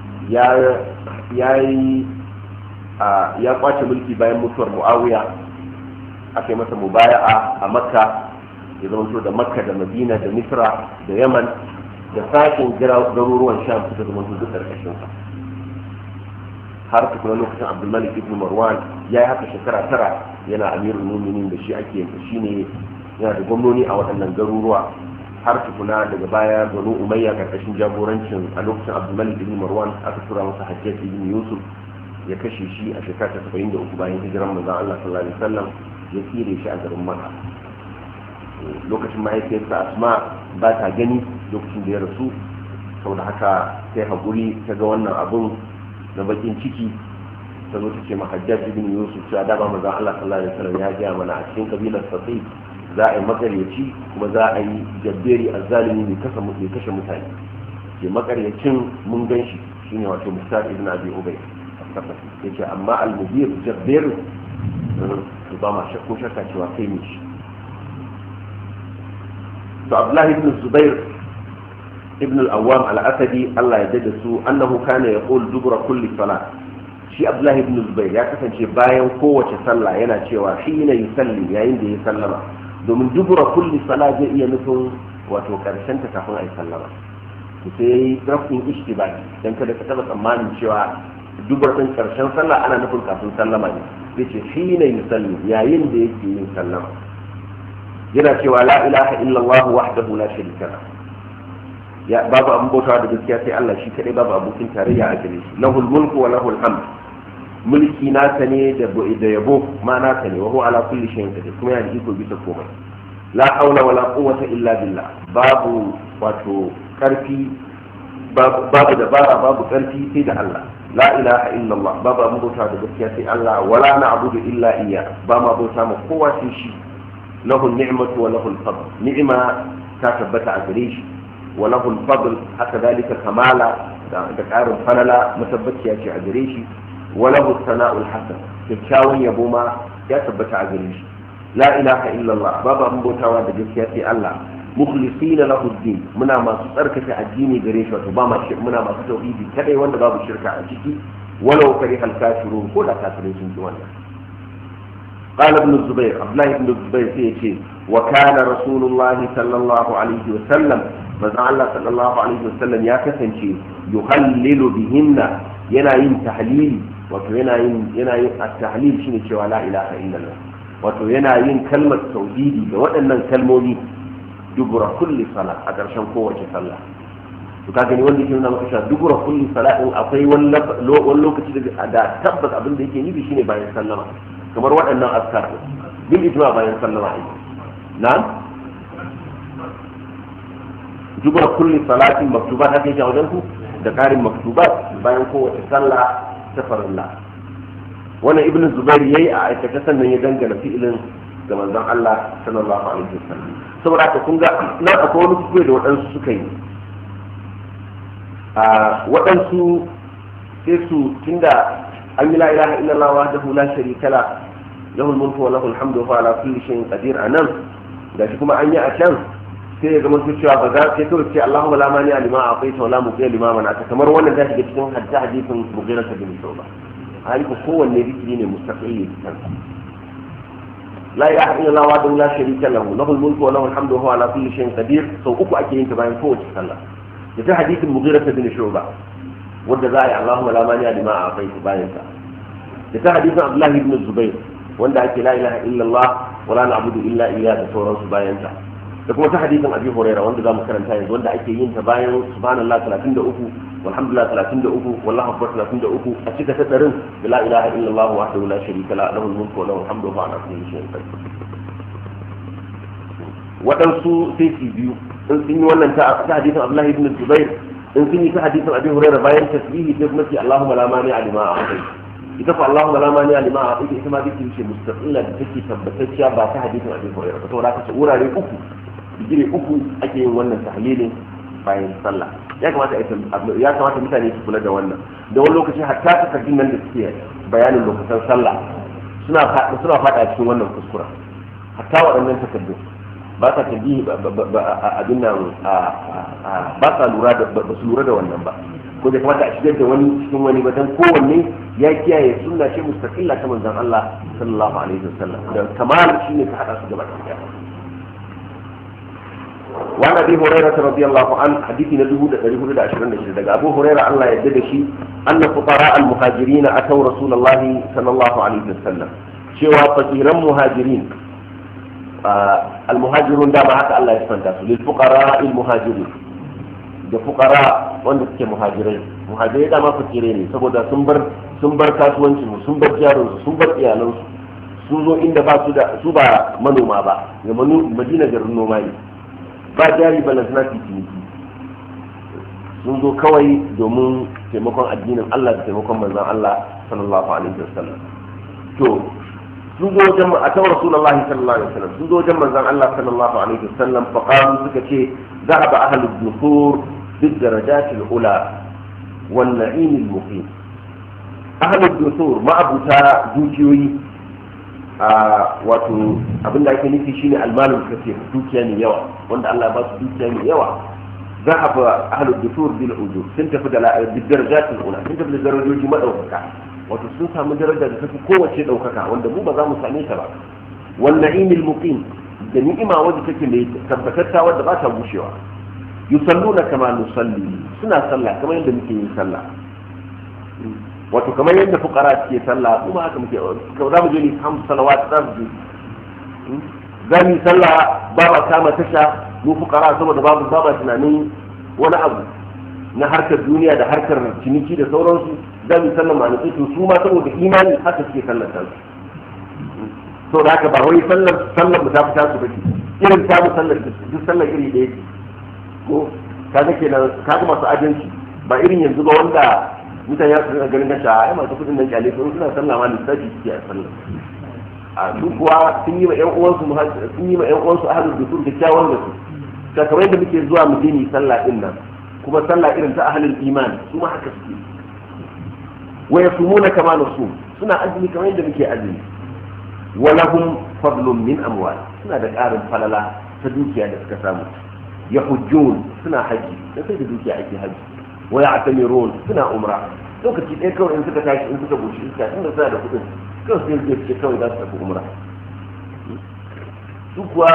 [SPEAKER 1] ya kwace mulki bayan mutuwar Muawiya aka yi masa mubaya'a a Makka ya zama da Makka da Madina da Misra da Yaman da sashen garuruwan Sham suka zama duk karkashin sa har tukuna lokacin Abdulmalik ibn Marwan ya yi haka shekara 9 yana amirul mu'minin da shi ake shine yana da gwamnoni a waɗannan garuruwa har tukuna daga baya Banu Umayya karkashin jagorancin a lokacin Abdulmalik ibn Marwan aka tura masa Hajjaj ibn Yusuf ya kashe shi a shekara 73 bayan hijiran manzon Allah sallallahu alaihi wasallam ya tsire shi a garin Makka lokacin mahaifiyarsa Asma ba ta gani lokacin da ya rasu saboda haka sai haƙuri ta ga wannan abun na bakin ciki ta zo ta ce ma Hajjaj ibn Yusuf cewa da ba manzon Allah sallallahu alaihi wasallam ya ga mana a cikin kabilar Saqif za a yi makaryaci kuma za a yi jabberi azzalimi mai kashe mutane ke makaryacin mun gan shi shine wato Mustar ibn Abi Ubay yace amma al-mubir jabber to ba ma shakku shakka cewa kai ne shi to Abdullah ibn Zubair ibn al-Awwam al-Asadi Allah ya dade su annahu kana yaqul dubura kulli salat shi Abdullah ibn Zubair ya kasance bayan kowace sallah yana cewa shi ne yusalli yayin da ya sallama domin dubura kulli salat zai iya nufin wato karshen ta kafin ayi sallama sai rafin ishtibai dan kada ka taba tsammanin cewa dubar din karshen sallah ana nufin kafin sallama ne sai ce hina yusalli yayin da yake yin sallama yana cewa la ilaha illallah wahdahu la sharika lahu ya babu abun bautawa da gaskiya sai Allah shi kadai babu abokin tarayya a gare shi lahul mulku wa lahul hamd mulki nasa ne da yabo ma nasa ne wa huwa ala kulli shay'in qadir kuma yana da iko bisa komai la haula wala quwwata illa billah babu wato karfi babu dabara babu karfi sai da Allah la ilaha illallah babu abun bautawa da gaskiya sai Allah wala na'budu illa iyya ba ma bauta ma kowa sai shi lahu ni'matu wa lahu al-fadl ni'ma ta tabbata a gare shi wa lahu al-fadl haka dalika kamala da karin falala matabbaciya ce a gare shi wa lahu sana'ul hasan kyakkyawan yabo ma ya tabbata a gare shi la ilaha illallah babu abun bautawa da gaskiya sai Allah mukhlisina lahu ad-din muna masu tsarkake addini gare shi wato ba ma muna masu tauhidi kadai wanda babu shirka a ciki walau karihal kafirun ko da kafirai sun ji wannan قال ابن الزبير عبد الله بن الزبير سيكي وكان رسول الله صلى الله عليه وسلم ماذا الله صلى الله عليه وسلم يا كسنشي يهلل بهن ينايم تحليل ينايم التحليل شنو شو لا اله الا الله wato yana yin kalmar tauhidi da waɗannan kalmomi dubura kulli sala a ƙarshen kowace sallah to ka gani wanda yake nuna maka cewa dubura kulli sala din akwai wani lokaci da tabbas abin da yake nufi shine bayan sallama kamar waɗannan askar bin ijma bayan sallama ai na'am dubura kulli salatin maktubat haka yake wajen ku da ƙarin maktubat bayan kowace sallah ta farilla wannan ibn zubair yayi a aikata sannan ya dangana fi'ilin ga manzon Allah sallallahu alaihi wasallam saboda haka kun ga nan akwai wani kuskure da waɗansu suka yi a waɗansu sai su tunda an yi la ilaha illallah wahdahu la sharika la lahu al-mulku wa lahu al-hamdu wa ala kulli shay'in qadir anan da shi kuma an yi a can sai ya zama su cewa ba za sai kawai ce Allahumma la mani alima a'taita wa la muqiya lima mana'ta kamar wannan da shiga cikin hadisin Mughira bin Shu'bah haliku kowanne zikiri ne mustaqili kan la ilaha illallah wa la sharika lahu lahu al-mulku wa lahu al-hamdu wa huwa ala kulli shay'in qadir sau uku ake yin ta bayan kowace sallah da ta hadisin Mughira bin Shu'bah wanda za a yi Allahumma la mani lima a'taita bayan ta da ta hadisin Abdullah ibn Zubair wanda ake la ilaha illallah wa la na'budu illa iyyaka da sauransu bayan ta da kuma ta hadisin Abi Hurairah wanda zamu karanta yanzu wanda ake yin ta bayan subhanallah 33 walhamdulillah 33 wallahu akbar 33 a cika ta darin da la ilaha illallah wahdahu la sharika la lahu al-mulku wa lahu al-hamdu wa ala kulli shay'in qadir wadansu sai su biyu in sun yi wannan ta hadisin Abdullah ibn Zubair in sun yi ta hadisin Abi Hurairah bayan tasbihi sai kuma ce Allahumma la mani alima a'tai ita fa Allahumma la mani alima a'tai ita ma dake ce mustaqilla da take tabbatacciya ba ta hadisin Abi Hurairah ba saboda haka wurare uku digiri uku ake yin wannan tahlilin bayan sallah ya kamata mutane su kula da wannan da wani lokaci hatta takardun nan da suke bayanin lokacin sallah suna fada cikin wannan kuskura hatta waɗannan takardun ba sa tabi abin nan ba sa lura da ba su lura da wannan ba ko da kamata a shigar da wani cikin wani ba dan kowanne ya kiyaye sunna ce mustaqilla ta manzon Allah sallallahu alaihi wasallam da kamal shine ka hada su gaba ɗaya وعن ابي هريره رضي الله عنه حديث ندوه دريه دا 26 daga Abu Hurairah Allah ya yarda da shi anna fuqara al-muhajirin ataw Rasulullah sallallahu alaihi wasallam cewa fakiran muhajirin al-muhajirun da ba haka Allah ya fanta su lil fuqara al-muhajirin da fuqara wanda suke muhajirai da ma fakire ne saboda sun bar kasuwancin sun bar jarin sun bar iyalan sun zo inda ba su ba manoma ba ga Madina garin noma ne ba jari ba lantana ciniki sun zo kawai domin taimakon addinin Allah da taimakon manzon Allah sallallahu alaihi wasallam to sun zo wajen a tawar Rasulullah sallallahu alaihi wasallam sun zo wajen manzon Allah sallallahu alaihi wasallam fa qalu suka ce zahaba ahlud dusur bid darajatil ula wan na'im al muqim ahlud dusur ma'abuta dukiyoyi wato abin da ake nufi shine almalul kasir dukiya ne yawa wanda Allah ba su dukiya ne yawa zahaba ahlud dusur bil ujur sun tafi da darajatul ula sun tafi da darajoji madaukaka wato sun samu daraja da tafi kowace daukaka wanda mu ba za mu same ta ba wan na'imil muqim da ni'ima wadda take mai tabbatatta wadda ba ta gushewa yusalluna kama nusalli, suna sallah kamar yadda muke yin sallah. Wato kamar yadda fuqara suke sallah kuma haka muke, za mu je ni 5 salawat za mu je, za mu yi sallah ba ba kama tasha mu fuqara saboda babu ba tunanin wani abu na harkar duniya da harkar ciniki da sauransu, za mu yi sallah ma nufi to su ma saboda imani haka suke sallar sallah. To da haka ba wai sallar mu ta fita su bace, irin ta mu sallar duk sallar iri ɗaya ce. Ko kaga kenan kaga masu ajanci ba irin yanzu ba wanda mutane ya su ganin kasha ai masu kudin nan kyale sun suna sallah ma lissafi suke a sallah. A duk kuwa sun yi ma ƴan uwansu ahlul dusul kyakkyawan da su. Kamar yadda muke zuwa mu je ni sallah din nan, kuma sallah irin ta ahlul iman su ma haka suke. Wa yasumuna kama nasum, suna azumi kamar yadda muke azumi. Wa lahum fadlun min amwal, suna da ƙarin falala ta dukiya da suka samu. Yahujjun, suna haji, da sai da dukiya ake haji. Wa ya'tamirun, suna umra. Lokaci ɗaya kawai in suka tashi in suka bushe iska inda suna da kuɗin kawai sai zai ce kawai za su tafi umra. Su kuwa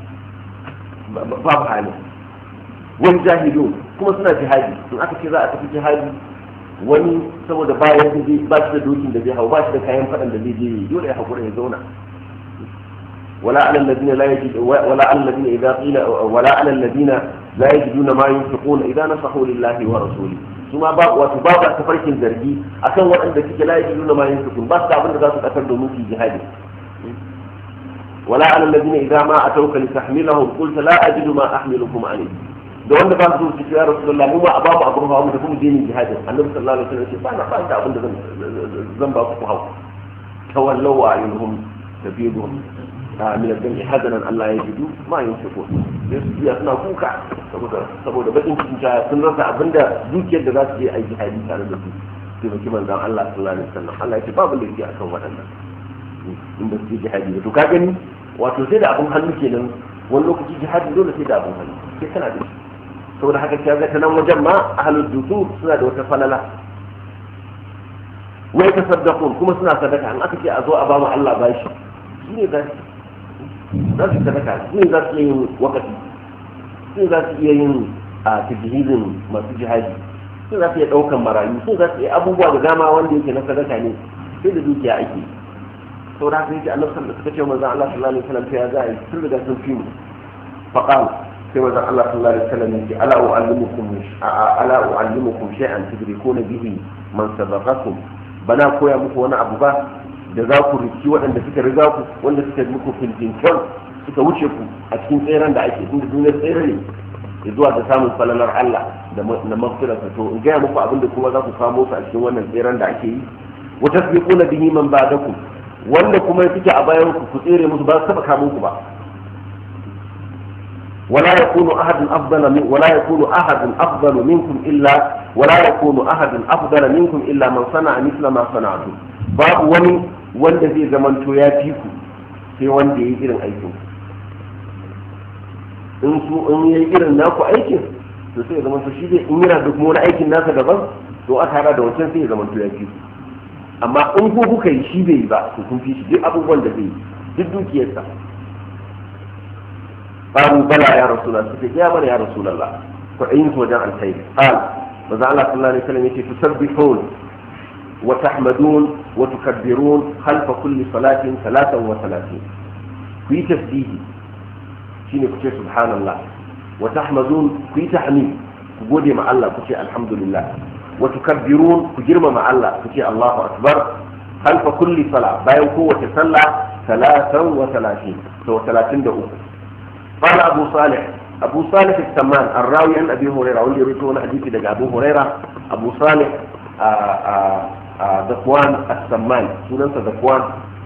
[SPEAKER 1] babu hali. Wani jahilun kuma suna jihadi, in aka ce za a tafi jihadi wani saboda bayan da zai ba shi da dokin da zai hau, ba shi da kayan faɗan da zai je dole ya haƙura ya zauna. ولا على الذين لا يجد ولا على الذين إذا قيل ولا على الذين لا يجدون ما ينفقون إذا نصحوا لله ورسوله ثم باب وتباب تفرق الزرقي أكن وأن ذلك لا يجدون ما ينفقون بس تعبد ذات أكل من في جهاد ولا على الذين إذا ما أتوك لتحملهم قلت لا أجد ما أحملكم عليه da wanda ba su ce ya Rasulullah mu ba a ba mu abun hawa mu da kuma dinin jihadin Annabi sallallahu alaihi wasallam ce ba na ba da abin da zan ba ku hawa tawallaw wa ayyuhum tabidun min al-dami hadanan Allah ya jidu ma yunfiqun ya suna kuka saboda bakin cikin sun rasa abinda dukiyar da za su je a jihadi tare da su sai baki manzon Allah sallallahu alaihi wasallam Allah ya ce babu laifi akan waɗannan in ba su je jihadi to ka gani wato sai da abun hannu kenan wani lokaci jihadi dole sai da abun hannu sai kana da shi saboda haka ka ga ta nan wajen ma ahlul dusur suna da wata falala wai tasaddaqun kuma suna sadaka an aka ce a zo a ba mu Allah bashi shine za su sadaka su za su yin wakati su za su iya yin a tajihizin masu jihadi su za su iya daukan marayu su za su iya abubuwa da dama wanda yake na sadaka ne sai da dukiya ake sau da haka yake annabi sallallahu suka ce manzon Allah sallallahu alaihi wasallam ya za a yi sun riga sun fi mu faqal sai manzon Allah sallallahu alaihi wasallam yake ala u'allimukum shay'an tudrikuna bihi man sabaqakum bana koya muku wani abu ba da za ku riki waɗanda suka riga ku wanda suka muku fintinkon suka wuce ku a cikin tseren da ake inda duniyar tsere ne ya zuwa da samun falalar Allah da mafirarsa to in gaya muku abinda kuma za ku kamo su a cikin wannan tseren da ake yi wata tasbiquna bihi man ba'dakum wanda kuma suke a bayan ku tsere musu ba su taba kamo ku ba ولا يكون أحد أفضل منكم إلا من صنع مثل ما صنعتم باب wanda zai zamanto ya fi ku sai wanda ya yi irin aikin in ya yi irin naku aikin to sai ya zamanto shi zai in yana da kuma wani aikin nasa daban to a tara da wancan sai ya zamanto ya fi ku amma in ko kuka yi shi bai yi ba to kun fi shi duk abubuwan da zai yi duk dukiyarsa قالوا بلى يا رسول الله يا من يا رسول الله فعينت وجاء الخير قال وزع الله صلى الله عليه وسلم تسبحون وتحمدون وتكبرون خلف كل صلاة 33 في تسبيح شيني كتير سبحان الله وتحمدون في تحميد كقولي مع الله كتير الحمد لله وتكبرون كجرم مع الله كتير الله أكبر خلف كل صلاة باين قوة صلى 33 سوى 30 قال أبو صالح السمان الراوي عن أبي هريرة واللي يروي حديث دقى أبو هريرة أبو صالح ذكوان السمان سننسى ذكوان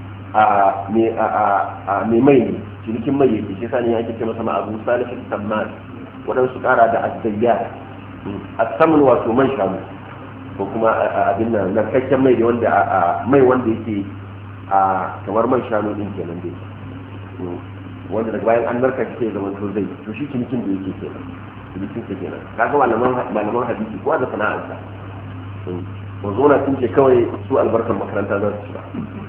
[SPEAKER 1] ميميني شنكين ميتي شيساني يأتي كما سمع أبو صالح السمان ودن سكارة دا الزيار السمن واتو من شامو وكما أبنا نركيكا ميدي وندي مي وندي يكي kamar man shanu din kenan dai wanda daga bayan an narka shi zaman to zai to shi cinikin da yake kenan cinikin sa kenan kaga malaman hadisi kowa da sana'arsa ko zona sun ce kawai su albarkar makaranta za su ci ba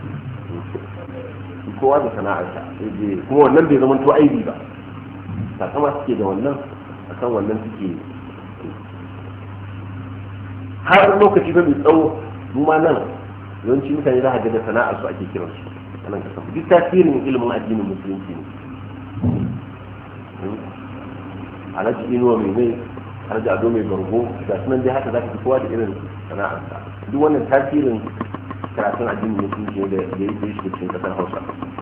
[SPEAKER 1] kowa da sana'arsa kuma wannan bai zaman to aibi ba sakama suke da wannan akan wannan suke har lokaci ba mai tsawo ma nan yawanci mutane za a ga da sana'ar su ake kiran su nan ka duk tasirin ilimin addinin musulunci ne alhaji inuwa mai mai alhaji ado mai bargo ga sunan dai haka za ka fi kowa da irin sana'arsa duk wannan tasirin karatun addinin musulunci da ya yi shi cikin kasar hausa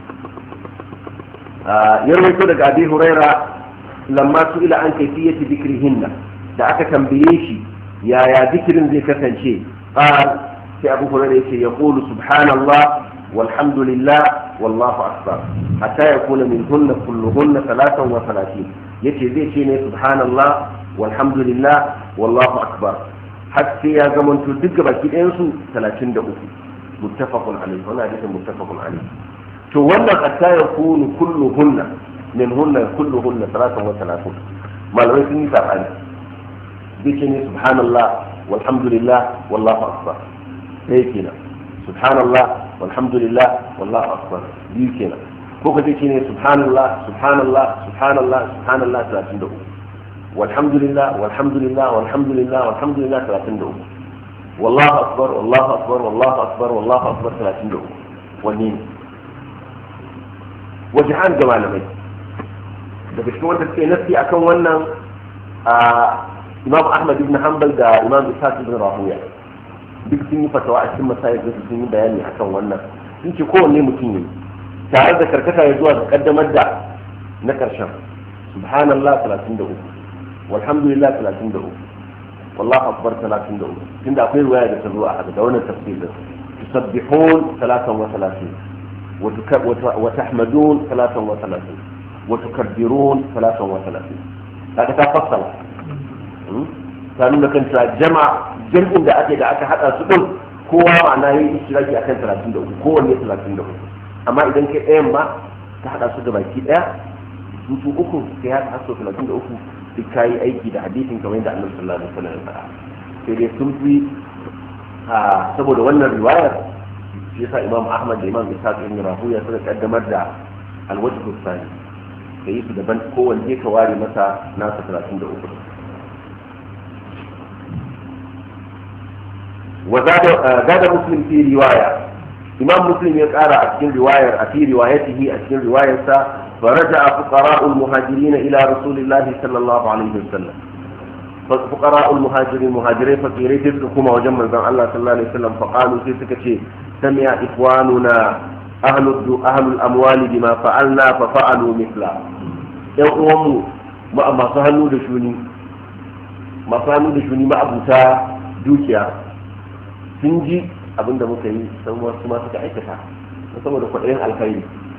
[SPEAKER 1] ya rawaito daga abi huraira lamma su ila an kaifiyati dhikrihinna da aka tambaye shi yaya zikirin zai kasance qal sai abu huraira yace yaqulu subhanallah walhamdulillah wallahu akbar hatta yakuna minhunna kulluhunna 33 yace zai ce ne subhanallah walhamdulillah wallahu akbar har sai ya zamanto duk baki ɗayan su 33 muttafaqun alayhi wannan hadisin muttafaqun alayhi to wannan hatta yakunu kulluhunna minhunna kulluhunna 33 malamai sun yi sabani zai ne subhanallah walhamdulillah wallahu akbar sai kenan subhanallah walhamdulillah wallahu akbar biyu kenan ko ka ce ne subhanallah subhanallah subhanallah subhanallah 33 walhamdulillah walhamdulillah walhamdulillah walhamdulillah 33 wallahu akbar wallahu akbar wallahu akbar wallahu akbar 33 wanne ne wajahan ga malamai daga cikin wanda suke nasi akan wannan imam ahmad ibn hanbal da imam ishaq ibn rahuya duk sun yi fatawa a cikin masayar da sun yi bayani akan wannan sun ce kowanne mutum ne tare da karkata ya zuwa da kaddamar da na karshen subhanallah 33 walhamdulillah 33 wallahu akbar 33 tunda akwai riwaya da ta zo a haka da wannan tafsir da tusabbihun 33 wa tahmadun 33 wa tukabbirun 33 kaga ta fassala ta nuna kan cewa jam'in da aka hada su din kowa ma'ana yayin ishtiraki akan 33 kowanne 33 amma idan kai ɗayan ma ka hada su da baki ɗaya su uku sai ya haso 33 duk kayi aiki da hadisin kamar yadda Annabi sallallahu alaihi wasallam ya faɗa sai dai sun fi saboda wannan riwayar shi yasa Imam Ahmad da Imam Ishaq ibn Rahuya suka kaddamar da al-wajh al-thani sai su daban kowanne ka ware masa nasa 33 وزاد مسلم في رواية إمام مسلم يقرأ أكين روايته أكين رواية فرجع فقراء المهاجرين إلى رسول الله صلى الله عليه وسلم فقراء المهاجرين فقيرين تدركهم وجمع الله صلى الله عليه وسلم فقالوا في سكتي سمع إخواننا أهل الأموال بما فعلنا ففعلوا مثلا يوم ما فعلوا دشوني ما أبوتا دوكيا sun ji abin da muka yi sun wasu ma suka aikata saboda kwaɗayin alkhairi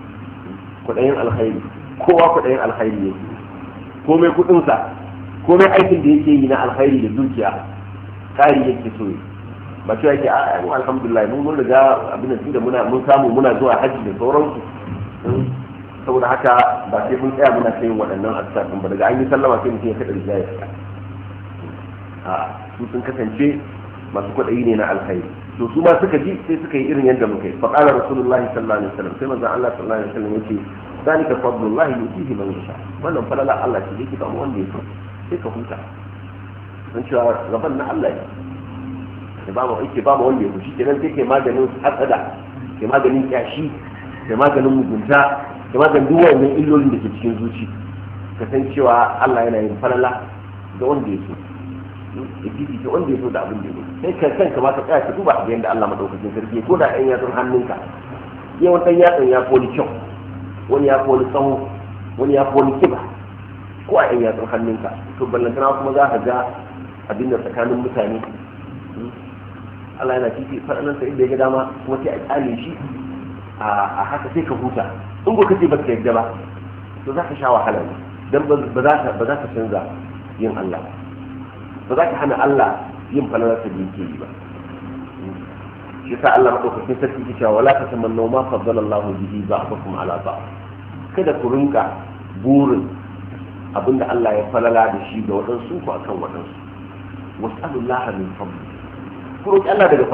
[SPEAKER 1] kowa kwaɗayin alkhairi ne komai kuɗinsa komai aikin da yake yi na alkhairi da dukiya ƙari yake so ba cewa yake a mu alhamdulillah mun riga abin da mun samu muna zuwa hajji da sauransu saboda haka ba sai mun tsaya muna sayin waɗannan asar ba daga an yi sallama sai mutum ya kaɗa riga ya fita su sun kasance masu kwaɗayi ne na alkhairi to su ma suka ji sai suka yi irin yadda muka yi fa qala rasulullahi sallallahu alaihi wasallam sai manzon Allah sallallahu alaihi wasallam yace zalika fadlullahi yutihi man yasha wannan falala Allah ce yake ba wanda ya so sai ka huta san cewa gaban na Allah ne ba mu yake ba mu wanda ya so shi kenan sai kai maganin hasada kai maganin kyashi kai maganin mugunta kai maganin duk wannan illolin da ke cikin zuci ka san cewa Allah yana yin falala ga wanda ya so ya fifita wanda ya so da abin da ya sai ka kanka ma ka tsaya ka duba abin da Allah madaukakin sarki ko da ɗan yatsun hannunka yawan ɗan yatsun ya koli kyau wani ya koli tsawo wani ya koli kiba ko a ɗan yatsun hannunka to ballantana kuma za ka ga abin da tsakanin mutane Allah yana fifi faɗanan sa inda ya ga dama kuma sai a ƙyale shi a haka sai ka huta in ko kace ba ka yadda ba to za ka sha wahala ne dan ba za ka canza yin Allah ba za ka hana Allah yin falalarsa da yake yi ba shi sa Allah madaukakin sarki ke cewa wala tatamannu ma faddala Allahu bihi ba'dakum ala ba'd kada ku rinka burin abinda Allah ya falala da shi ga wadansu ku akan wadansu was'alullaha min fadli ku roki Allah daga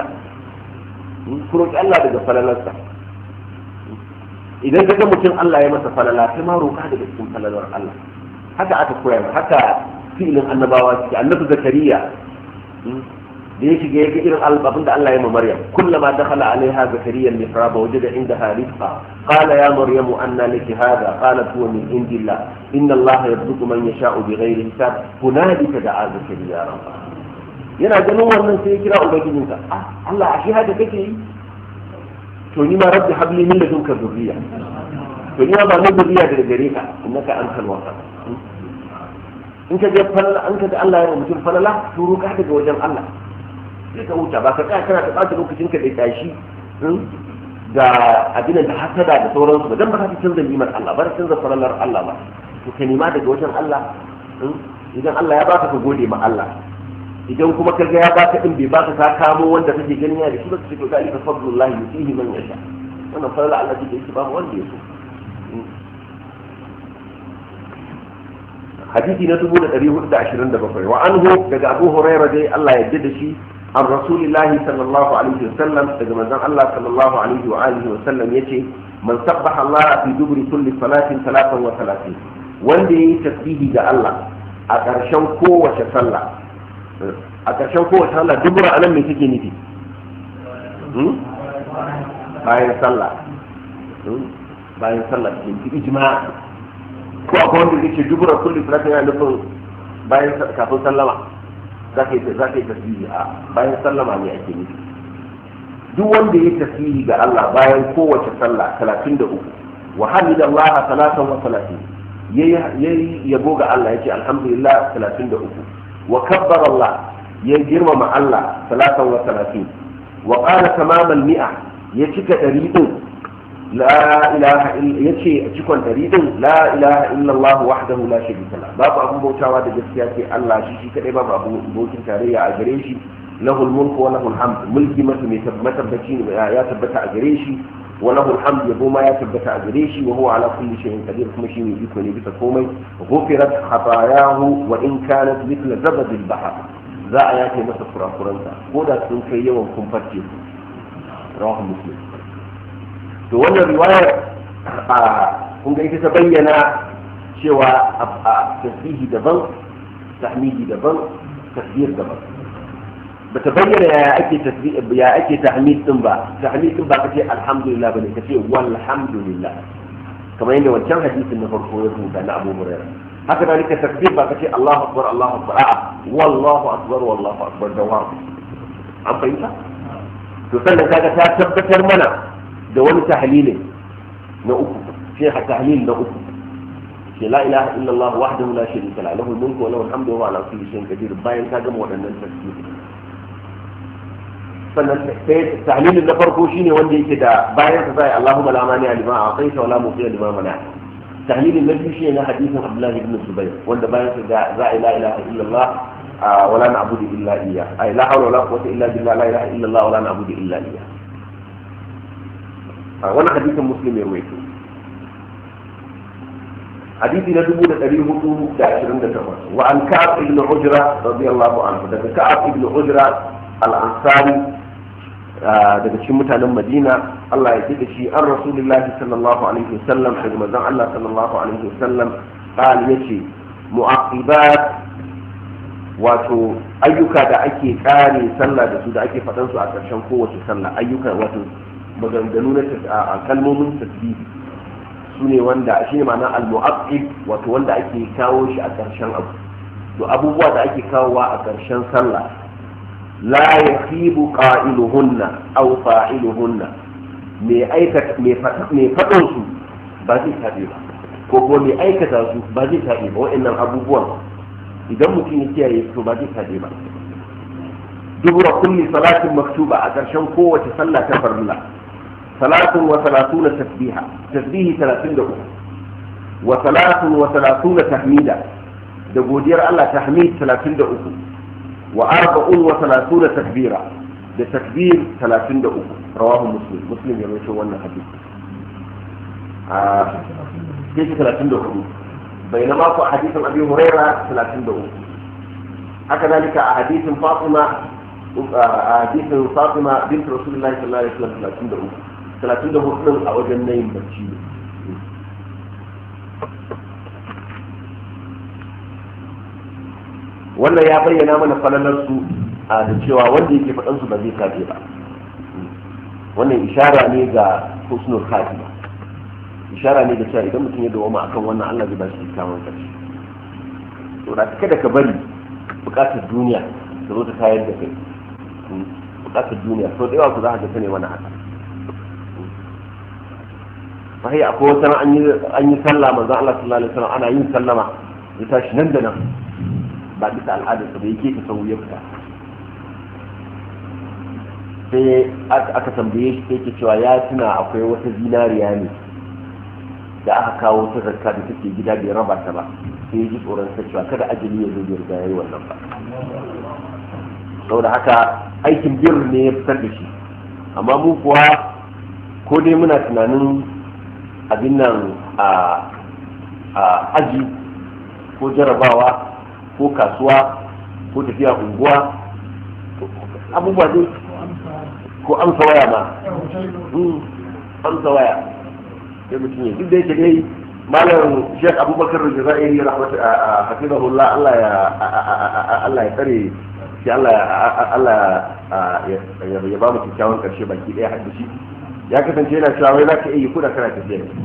[SPEAKER 1] falalarsa idan ka ga mutum Allah ya masa falala kai ma roka daga cikin falalar Allah haka aka koya haka fi'ilin annabawa suke. Annabi Zakariya da ya shiga ya ga irin abin da Allah ya ma Maryam, kullama dakhala alaiha Zakariya al-mihrab wajada indaha rizqa qala ya Maryamu anna laki hadha qalat huwa min indillah inna Allah yarzuqu man yasha'u bighayri hisab hunalika da'a Zakariya rabbah. Yana ganin wannan sai ya kira ubangijinsa, Allah a shi haka kake yi, to ni ma rabbi habli min ladunka zurriya, to ni ma ba mu zurriya daga gare ka, innaka antal wahhab. In ka je falala an ka ga Allah ya mutum falala to roka daga wajen Allah sai ka huta, ba ka tsaya kana ta ɓata lokacin ka da tashi da abin da hasada da sauransu ba, dan ba ka canza limar Allah ba, ka canza falalar Allah ba, to ka nema daga wajen Allah. Idan Allah ya baka ka gode ma Allah, idan kuma ka ga ya baka din bai baka ka kamo wanda kake ganin ya da shi ba ka ce to zalika fadlullah yutihi man yasha, wannan falala Allah take yi ba wanda ya so. hadisi na 1427 wa anhu daga Abu Hurairah dai Allah ya yarda da shi an Rasulullahi sallallahu alaihi wasallam daga manzon Allah sallallahu alaihi wa alihi wasallam yace man sabbaha Allah fi dubri kulli salatin 33 wanda yayi tasbihi ga Allah a ƙarshen kowace sallah, a ƙarshen kowace sallah dubura anan me take nufi? Bayan sallah, bayan sallah cikin ijma' ko akwai wanda yake dubura kulli salatin yana nufin bayan kafin sallama za ka yi tasbihi a bayan sallama ne ake nufi. Duk wanda ya tasbihi ga Allah bayan kowace sallah 33 wa hamidallaha salatan wa salatin yayi yabo ga Allah yace alhamdulillah 33 wa kabbara Allah ya girmama Allah salatan wa salatin wa qala tamamal mi'a ya cika 100 din la ilaha illa yace a cikon 100 din la ilaha illa Allah wahdahu la sharika la, babu abun bautawa da gaskiya sai Allah shi kadai, babu abun bautin tarayya a gare shi, lahul mulku wa lahul hamd, mulki masa mai tabbaci ya tabbata a gare shi, wa lahul hamd yabo ma ya tabbata a gare shi, wa huwa ala kulli shay'in qadir, kuma shi ne iko ne bisa komai. Ghufirat khatayahu wa in kanat mithla zabadil bahr, za a yafe masa kurakuransa ko da sun kai yawan kumfarce su. Rawahu Muslim. To wannan riwayar kun ga ita ta bayyana cewa a tasbihi daban, tahmidi daban, tasbih daban. Bata bayyana ya ake tahmid din ba. Tahmid din ba kace alhamdulillah bane, kace walhamdulillah, kamar yadda wancan hadisin na farko ya rubuta na Abu Hurairah. Haka dalika takbir ba kace Allahu akbar Allahu akbar, a'a wallahu akbar wallahu akbar da wa. An fahimta? To sannan kaga ta tabbatar mana da wani tahlili na uku, shi tahlil na uku, shi la ilaha illallah wahdahu la sharika la lahu al-mulku wa lahu al-hamdu wa huwa ala kulli shay'in qadir, bayan ka gama waɗannan tasbih. Sannan sai tahlilin na farko shine wanda yake da bayan sa sai Allahumma la mani lima a'taita wa la mu'ti lima mana'ta. Tahlilin na biyu shine na hadisin Abdullah ibn Zubayr wanda bayan sa da la ilaha illallah wa la na'budu illa iyyah, ay la hawla wa la quwwata illa billah, la ilaha illallah wa la na'budu illa iyyah. Wannan hadisin Muslim ya rawaito. Hadisi na 1428 wa an Ka'ab ibn Ujra radiyallahu anhu, daga Ka'ab ibn Ujra al-Ansari daga cikin mutanen Madina, Allah ya ji da shi, an Rasulullahi sallallahu alaihi wasallam, daga manzon Allah sallallahu alaihi wasallam qal yace mu'aqibat, wato ayyuka da ake kare sallah da su, da ake fadan su a ƙarshen kowace sallah, ayyuka wato maganganu na kalmomin tasbih su ne wanda shi ne ma'ana al-mu'aqqib, wato wanda ake kawo shi a ƙarshen abu. To abubuwa da ake kawowa a ƙarshen sallah la yakhibu qa'iluhunna aw fa'iluhunna, me faɗin su ba zai tabe ba, ko kuma me aikata su ba zai tabe ba. Wa'annan abubuwan idan mutum ya kiyaye su ba zai tabe ba. dubura kulli salatin maktuba, a ƙarshen kowace sallah ta farilla, 33 tasbiha, tasbihi 33 wa 33 tahmida, da godiyar Allah tahmid 33 wa 34 takbira, da takbir 33. Rawahu Muslim ya rawaito wannan hadisi. Sai 34 bainama ko hadisin Abi Hurairah 33. haka dalika a hadisin Fatima bint Rasulullahi sallallahu alaihi wasallam 34 a wajen nayin bacci. wannan ya bayyana mana falalar su da cewa wanda yake faɗan su ba zai kafe ba. Wannan ishara ne ga husnul khatima, ishara ne da cewa idan mutum ya dawoma akan wannan Allah zai ba shi kyakkyawan karshe. To da kada ka bari bukatar duniya ta zo ta tayar da kai, bukatar duniya so da yawa ku za ka ga ta ne mana haka. Sai akwai wata an yi sallah manzon Allah sallallahu alaihi wasallam ana yin sallama ya tashi nan da nan ba bisa al'adar sa da yake ta sau ya fita. Sai aka tambaye shi yake cewa ya tuna akwai wata zinariya ne da aka kawo ta zakka da take gida bai raba ta ba, sai ya ji tsoron sa cewa kada ajali ya zo bai riga yayi wannan ba. Saboda haka aikin bir ne ya fitar da shi, amma mu kuwa ko dai muna tunanin abin nan a aji ko jarabawa ko kasuwa ko tafiya unguwa abubuwa dai ko amsa waya ma amsa waya sai mutum ya duk da yake dai malam Sheikh Abubakar Jazairi hafizahullah Allah ya tsare shi, Allah ya ba mu kyakkyawan karshe baki daya haddashi. Ya kasance yana cewa wai za ka iya yi ko da kana tafiya ne,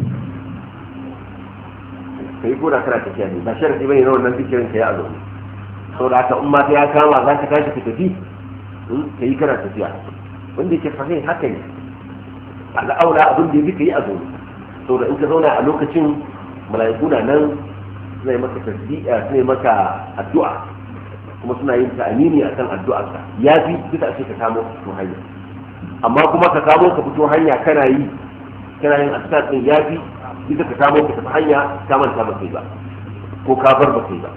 [SPEAKER 1] ka yi ko da kana tafiya ne, ba sharadi bane na wannan zikirin ka ya azo. Saboda haka in ma ta ya kama za ka tashi ka tafi, ka yi kana tafiya, wanda yake fahimta haka ne, al'aura abin da ya ka yi azo. Saboda in ka zauna a lokacin mala'iku na nan suna yi maka tasbi'a, suna yi maka addu'a, kuma suna yin ta'amini akan addu'arka, ya fi duka a ce ka samu su hanya. Amma kuma ka kamo ka fito hanya kana yin asar din yafi ita ka kamo ka tafi hanya ka manta ba kai ba ko ka bar ba kai ba.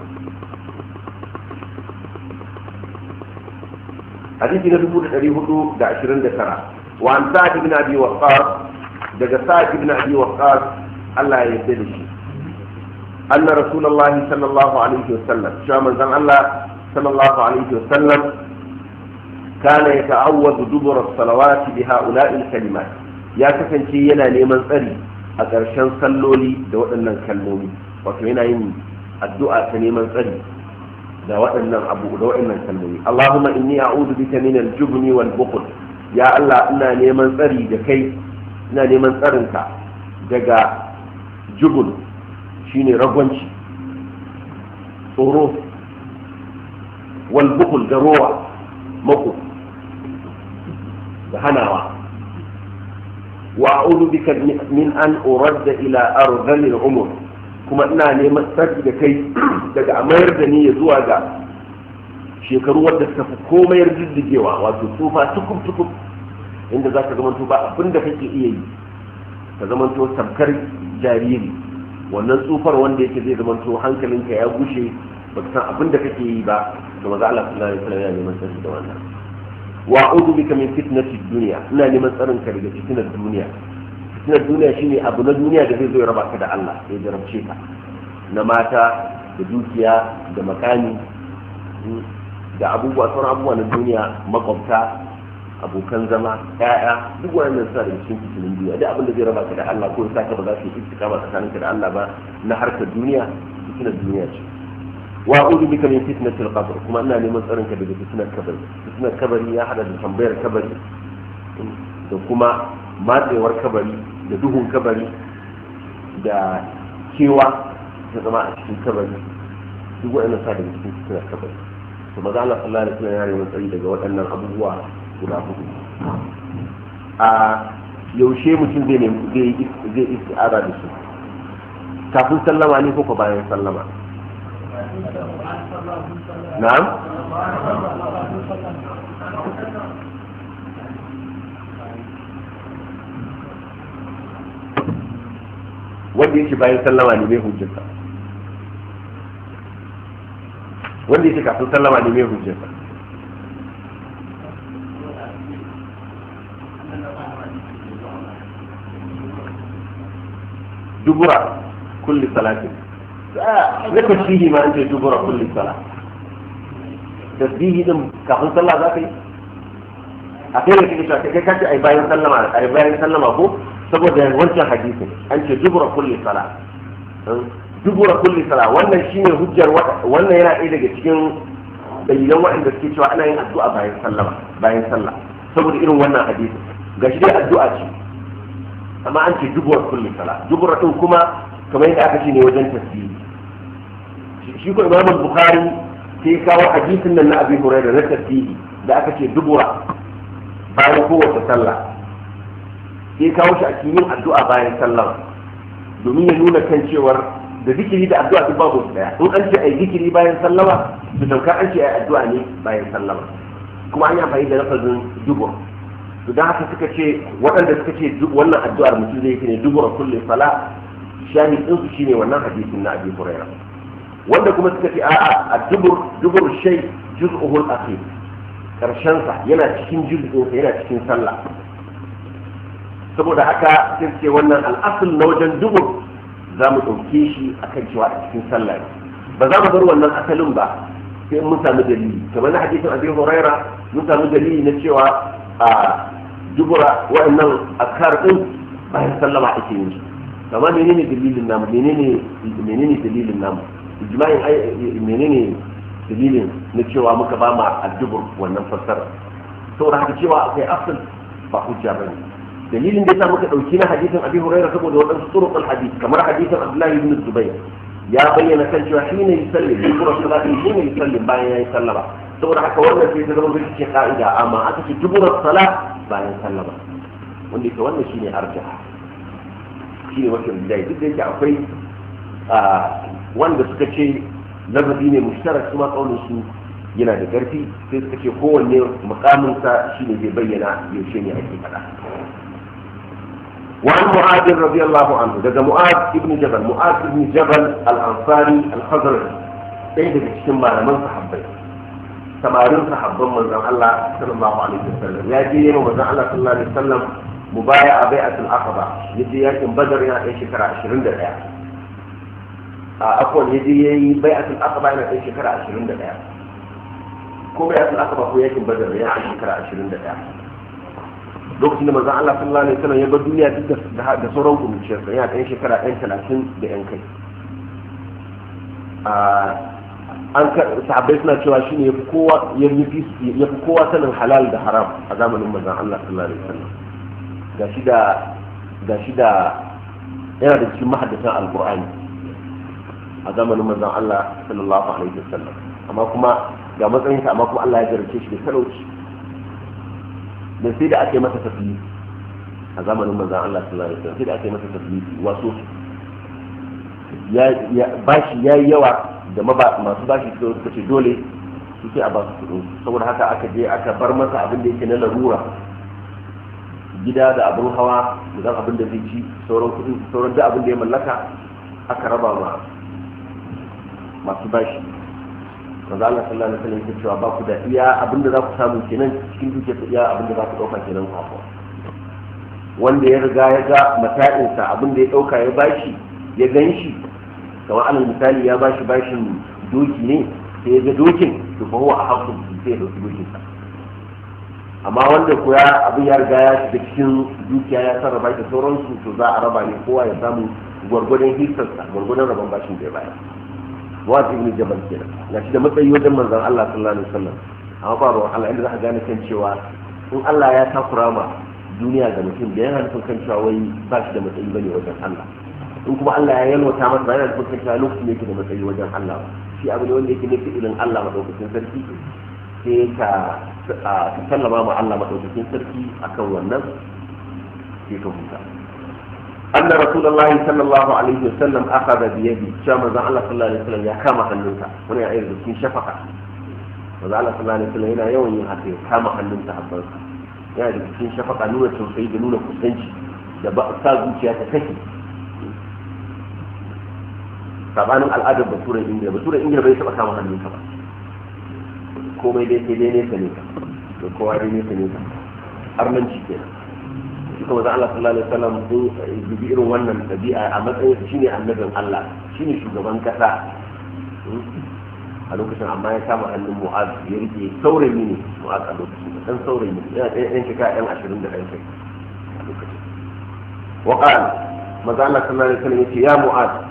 [SPEAKER 1] Hadisi na 429 wa an Sa'd ibn Abi Waqqas, daga Sa'd ibn Abi Waqqas Allah ya yarda da shi, anna Rasulullahi sallallahu alaihi wasallam, shi manzon Allah sallallahu alaihi wasallam كان يتعوذ دبر الصلوات بهؤلاء الكلمات، يا كفنتي ينا نيمان تسري a ƙarshen salloli da waɗannan kalmomi, wato yana yin addu'a ta neman tsari da waɗannan kalmomi. Allahumma inni a'udhu bika min al-jubni wal bukhl, ya Allah ina neman tsari da kai, ina neman tsarinka daga jubun shine ragwanci, tsoro, wal bukhl da rowa, mako da hanawa. wa a'udhu bika min an uradda ila ardhil al-umur, kuma ina neman tsari da kai daga amayar da ni zuwa ga shekaru wanda suka fi komai riddigewa, wato tsufa tukub inda za ka zamanto ba abin da kake iya yi, ka zamanto tamkar jariri, wannan tsufar wanda yake zai zamanto hankalinka ya gushe baka san abin da kake yi ba. da maza Allah sallallahu alaihi wasallam ya neman tsari da wannan. wa a'udhu bika min fitnati dunya, ina neman tsarin ka daga fitnar duniya. Fitnar duniya shine abu na duniya da zai zo ya raba ka da Allah, ya jarabce ka, na mata da dukiya da makami da abubuwa, sauran abubuwa na duniya, makwabta, abokan zama, ƴaƴa, duk wannan suna da cikin fitinin duniya. duk abin da zai raba ka da Allah ko ya saka ba za ka yi istiqama tsakaninka da Allah ba na harkar duniya, fitnar duniya ce. wa a'udhu bika min fitnatil qabr, kuma ina neman tsarin ka daga fitnar kabari. Fitnar kabari ya hada da tambayar kabari da kuma matsewar kabari da duhun kabari da kewa ta zama a cikin kabari, duk waɗannan sa daga cikin fitnar kabari. to maza Allah sallallahu alaihi wasallam ya neman tsari daga waɗannan abubuwa guda hudu. a yaushe mutum zai isti'ara da su? kafin sallama ne ko bayan sallama? na'am, wanda yake bayan sallama ne mai hujjarsa, wanda yake kafin sallama ne mai hujjarsa. dubura kulli salatin, na tasbihi ma an ce dubura kulli salat. tasbihi din kafin sallah za ka yi a kai da kake cewa kai kace ai bayan sallama ko saboda wancan hadisin an ce dubura kulli salat. dubura kulli salat wannan shine hujjar, wannan yana ɗaya daga cikin dalilan waɗanda suke cewa ana yin addu'a bayan sallah saboda irin wannan hadisi gashi dai addu'a ce amma an ce dubuwar kulli sala dubuwar din kuma kamar yadda aka ce ne wajen tasbihi shi ko Imam Bukhari sai kawo hadisin nan na Abi Hurairah na tasbihi da aka ce dubura bayan kowace sallah sai kawo shi a cikin yin addu'a bayan sallah domin ya nuna kan cewar da zikiri da addu'a duk babu daya in an ce ai zikiri bayan sallama to tamkar an ce ai addu'a ne bayan sallama kuma an yi amfani da lafazin dubur to dan haka suka ce waɗanda suka ce wannan addu'ar mutum zai yi ne dubura kulli sala shahid din su shine wannan hadisin na Abi Hurairah wanda kuma suka ce a'a ad-dubur shay juz'uhu al-akhir karshen sa yana cikin juz'in sa yana cikin sallah saboda haka sai ce wannan al-asl na wajen dubur za mu ɗauke shi a kan cewa a cikin sallah ba za mu bar wannan asalin ba sai mun samu dalili kamar na hadisin Abi Huraira mun samu dalili na cewa a dubura wa'annan azkar din bayan sallama ake yin shi amma menene dalilin namu menene dalilin namu ijma'in menene dalilin na cewa muka ba ma addubur wannan fassara saboda haka cewa akwai asal ba hujja bane dalilin da yasa muka dauki na hadisin Abi Hurairah saboda wadansu turuq al-hadith kamar hadisin Abdullah ibn Zubayr ya bayyana kan cewa shi ne yusalli bi salati shi ne yusalli bayan yayi sallama saboda haka wannan sai ta zama cikin ka'ida amma aka ce dubura salat bayan sallama wanda ke wannan shine arjah shine wakil bidai duk da yake akwai wanda suka ce lafazi ne mushtarak kuma kaulin su yana da karfi sai suka ce kowanne mukamin sa shine zai bayyana yaushe ne ake faɗa وعن معاذ رضي الله عنه ده معاذ ابن جبل الأنصاري الخزرجي ɗaya daga cikin malaman sahabbai samarin sahabban manzon Allah sallallahu alaihi wasallam ya je yana manzon Allah sallallahu alaihi wasallam mubaya'a bai'atul aqaba yaje yakin badar yana ɗan shekara 21 afwan yaje yayi bai'atul aqaba yana ɗan shekara 21 ko bai'atul aqaba ko yakin badar yana ɗan shekara 21 lokacin da manzon Allah sallallahu alaihi wasallam ya bar duniya duk da sauran kuruciyarsa yana ɗan shekara 30 da yan kai sahabbai suna cewa shine yafi kowa sanin halal da haram a zamanin manzon Allah sallallahu alaihi wasallam gashi da yana da cikin mahaddatan alqur'ani a zamanin manzon Allah sallallahu alaihi wasallam amma kuma ga matsayinsa amma kuma Allah ya jarrace shi da talauci da sai da ake masa tafiyi a zamanin manzon Allah sallallahu alaihi wasallam sai da ake masa tafiyi wasu bashi yayi yawa da masu bashi suka ce dole su sai a ba su kuɗi saboda haka aka je aka bar masa abin da yake na larura gida da abin hawa da abin da zai ci sauran kuɗi sauran da abin da ya mallaka aka raba ma masu bashi manzo Allah sallallahu alaihi wasallam yake cewa ba ku da iya abin da za ku samu kenan cikin dukiyar ku iya abin da za ku dauka kenan ku wanda ya riga ya ga mata'insa abin da ya dauka ya bashi ya gan shi kamar alal misali ya bashi bashin doki ne sai ya ga dokin to fa huwa ahqqu sai ya dauki dokin sa amma wanda ko ya abin ya riga ya shiga cikin dukiya ya sarrafa da sauransu to za a raba ne kowa ya samu gwargwadon hissarsa gwargwadon rabon bashin da ya bayar wazi ibn jabal kenan na shi da matsayi wajen manzon Allah sallallahu alaihi wasallam amma ba ruwan Allah inda za ka gane kan cewa in Allah ya takura ma duniya ga mutum da yana nufin kan cewa wai ba shi da matsayi bane wajen Allah in kuma Allah ya yalwata masa ba yana nufin kan cewa lokacin yake da matsayi wajen Allah shi abu ne wanda yake nufi irin Allah madaukakin sarki sai ka sallama ma Allah madaukakin sarki akan wannan sai ka huta أن رسول الله صلى الله عليه وسلم أخذ بيدي شام زعل الله صلى الله عليه وسلم يا كام حننتا هنا يعير في شفقة وزعل الله صلى الله عليه وسلم هنا يوم يحكي كام حننتا حبرك يعني في شفقة نونة توحيد نونة كسنجي da ba sa zuciya ta kake sabanin al'adar baturen ingila bai taba kama hannunka ba komai dai sai dai nesa ne ka to kowa dai nesa ne ka arnanci kenan shi kuma Allah sallallahu alaihi wasallam sun bi irin wannan dabi'a a matsayin shine annabin Allah shine shugaban kasa a lokacin amma ya kama hannun Mu'az ya rike saurayi ne Mu'az a lokacin dan saurayi ne yana ɗan shekara 20 da ɗan kai a lokacin wa qala manzo Allah sallallahu alaihi wasallam yace ya Mu'az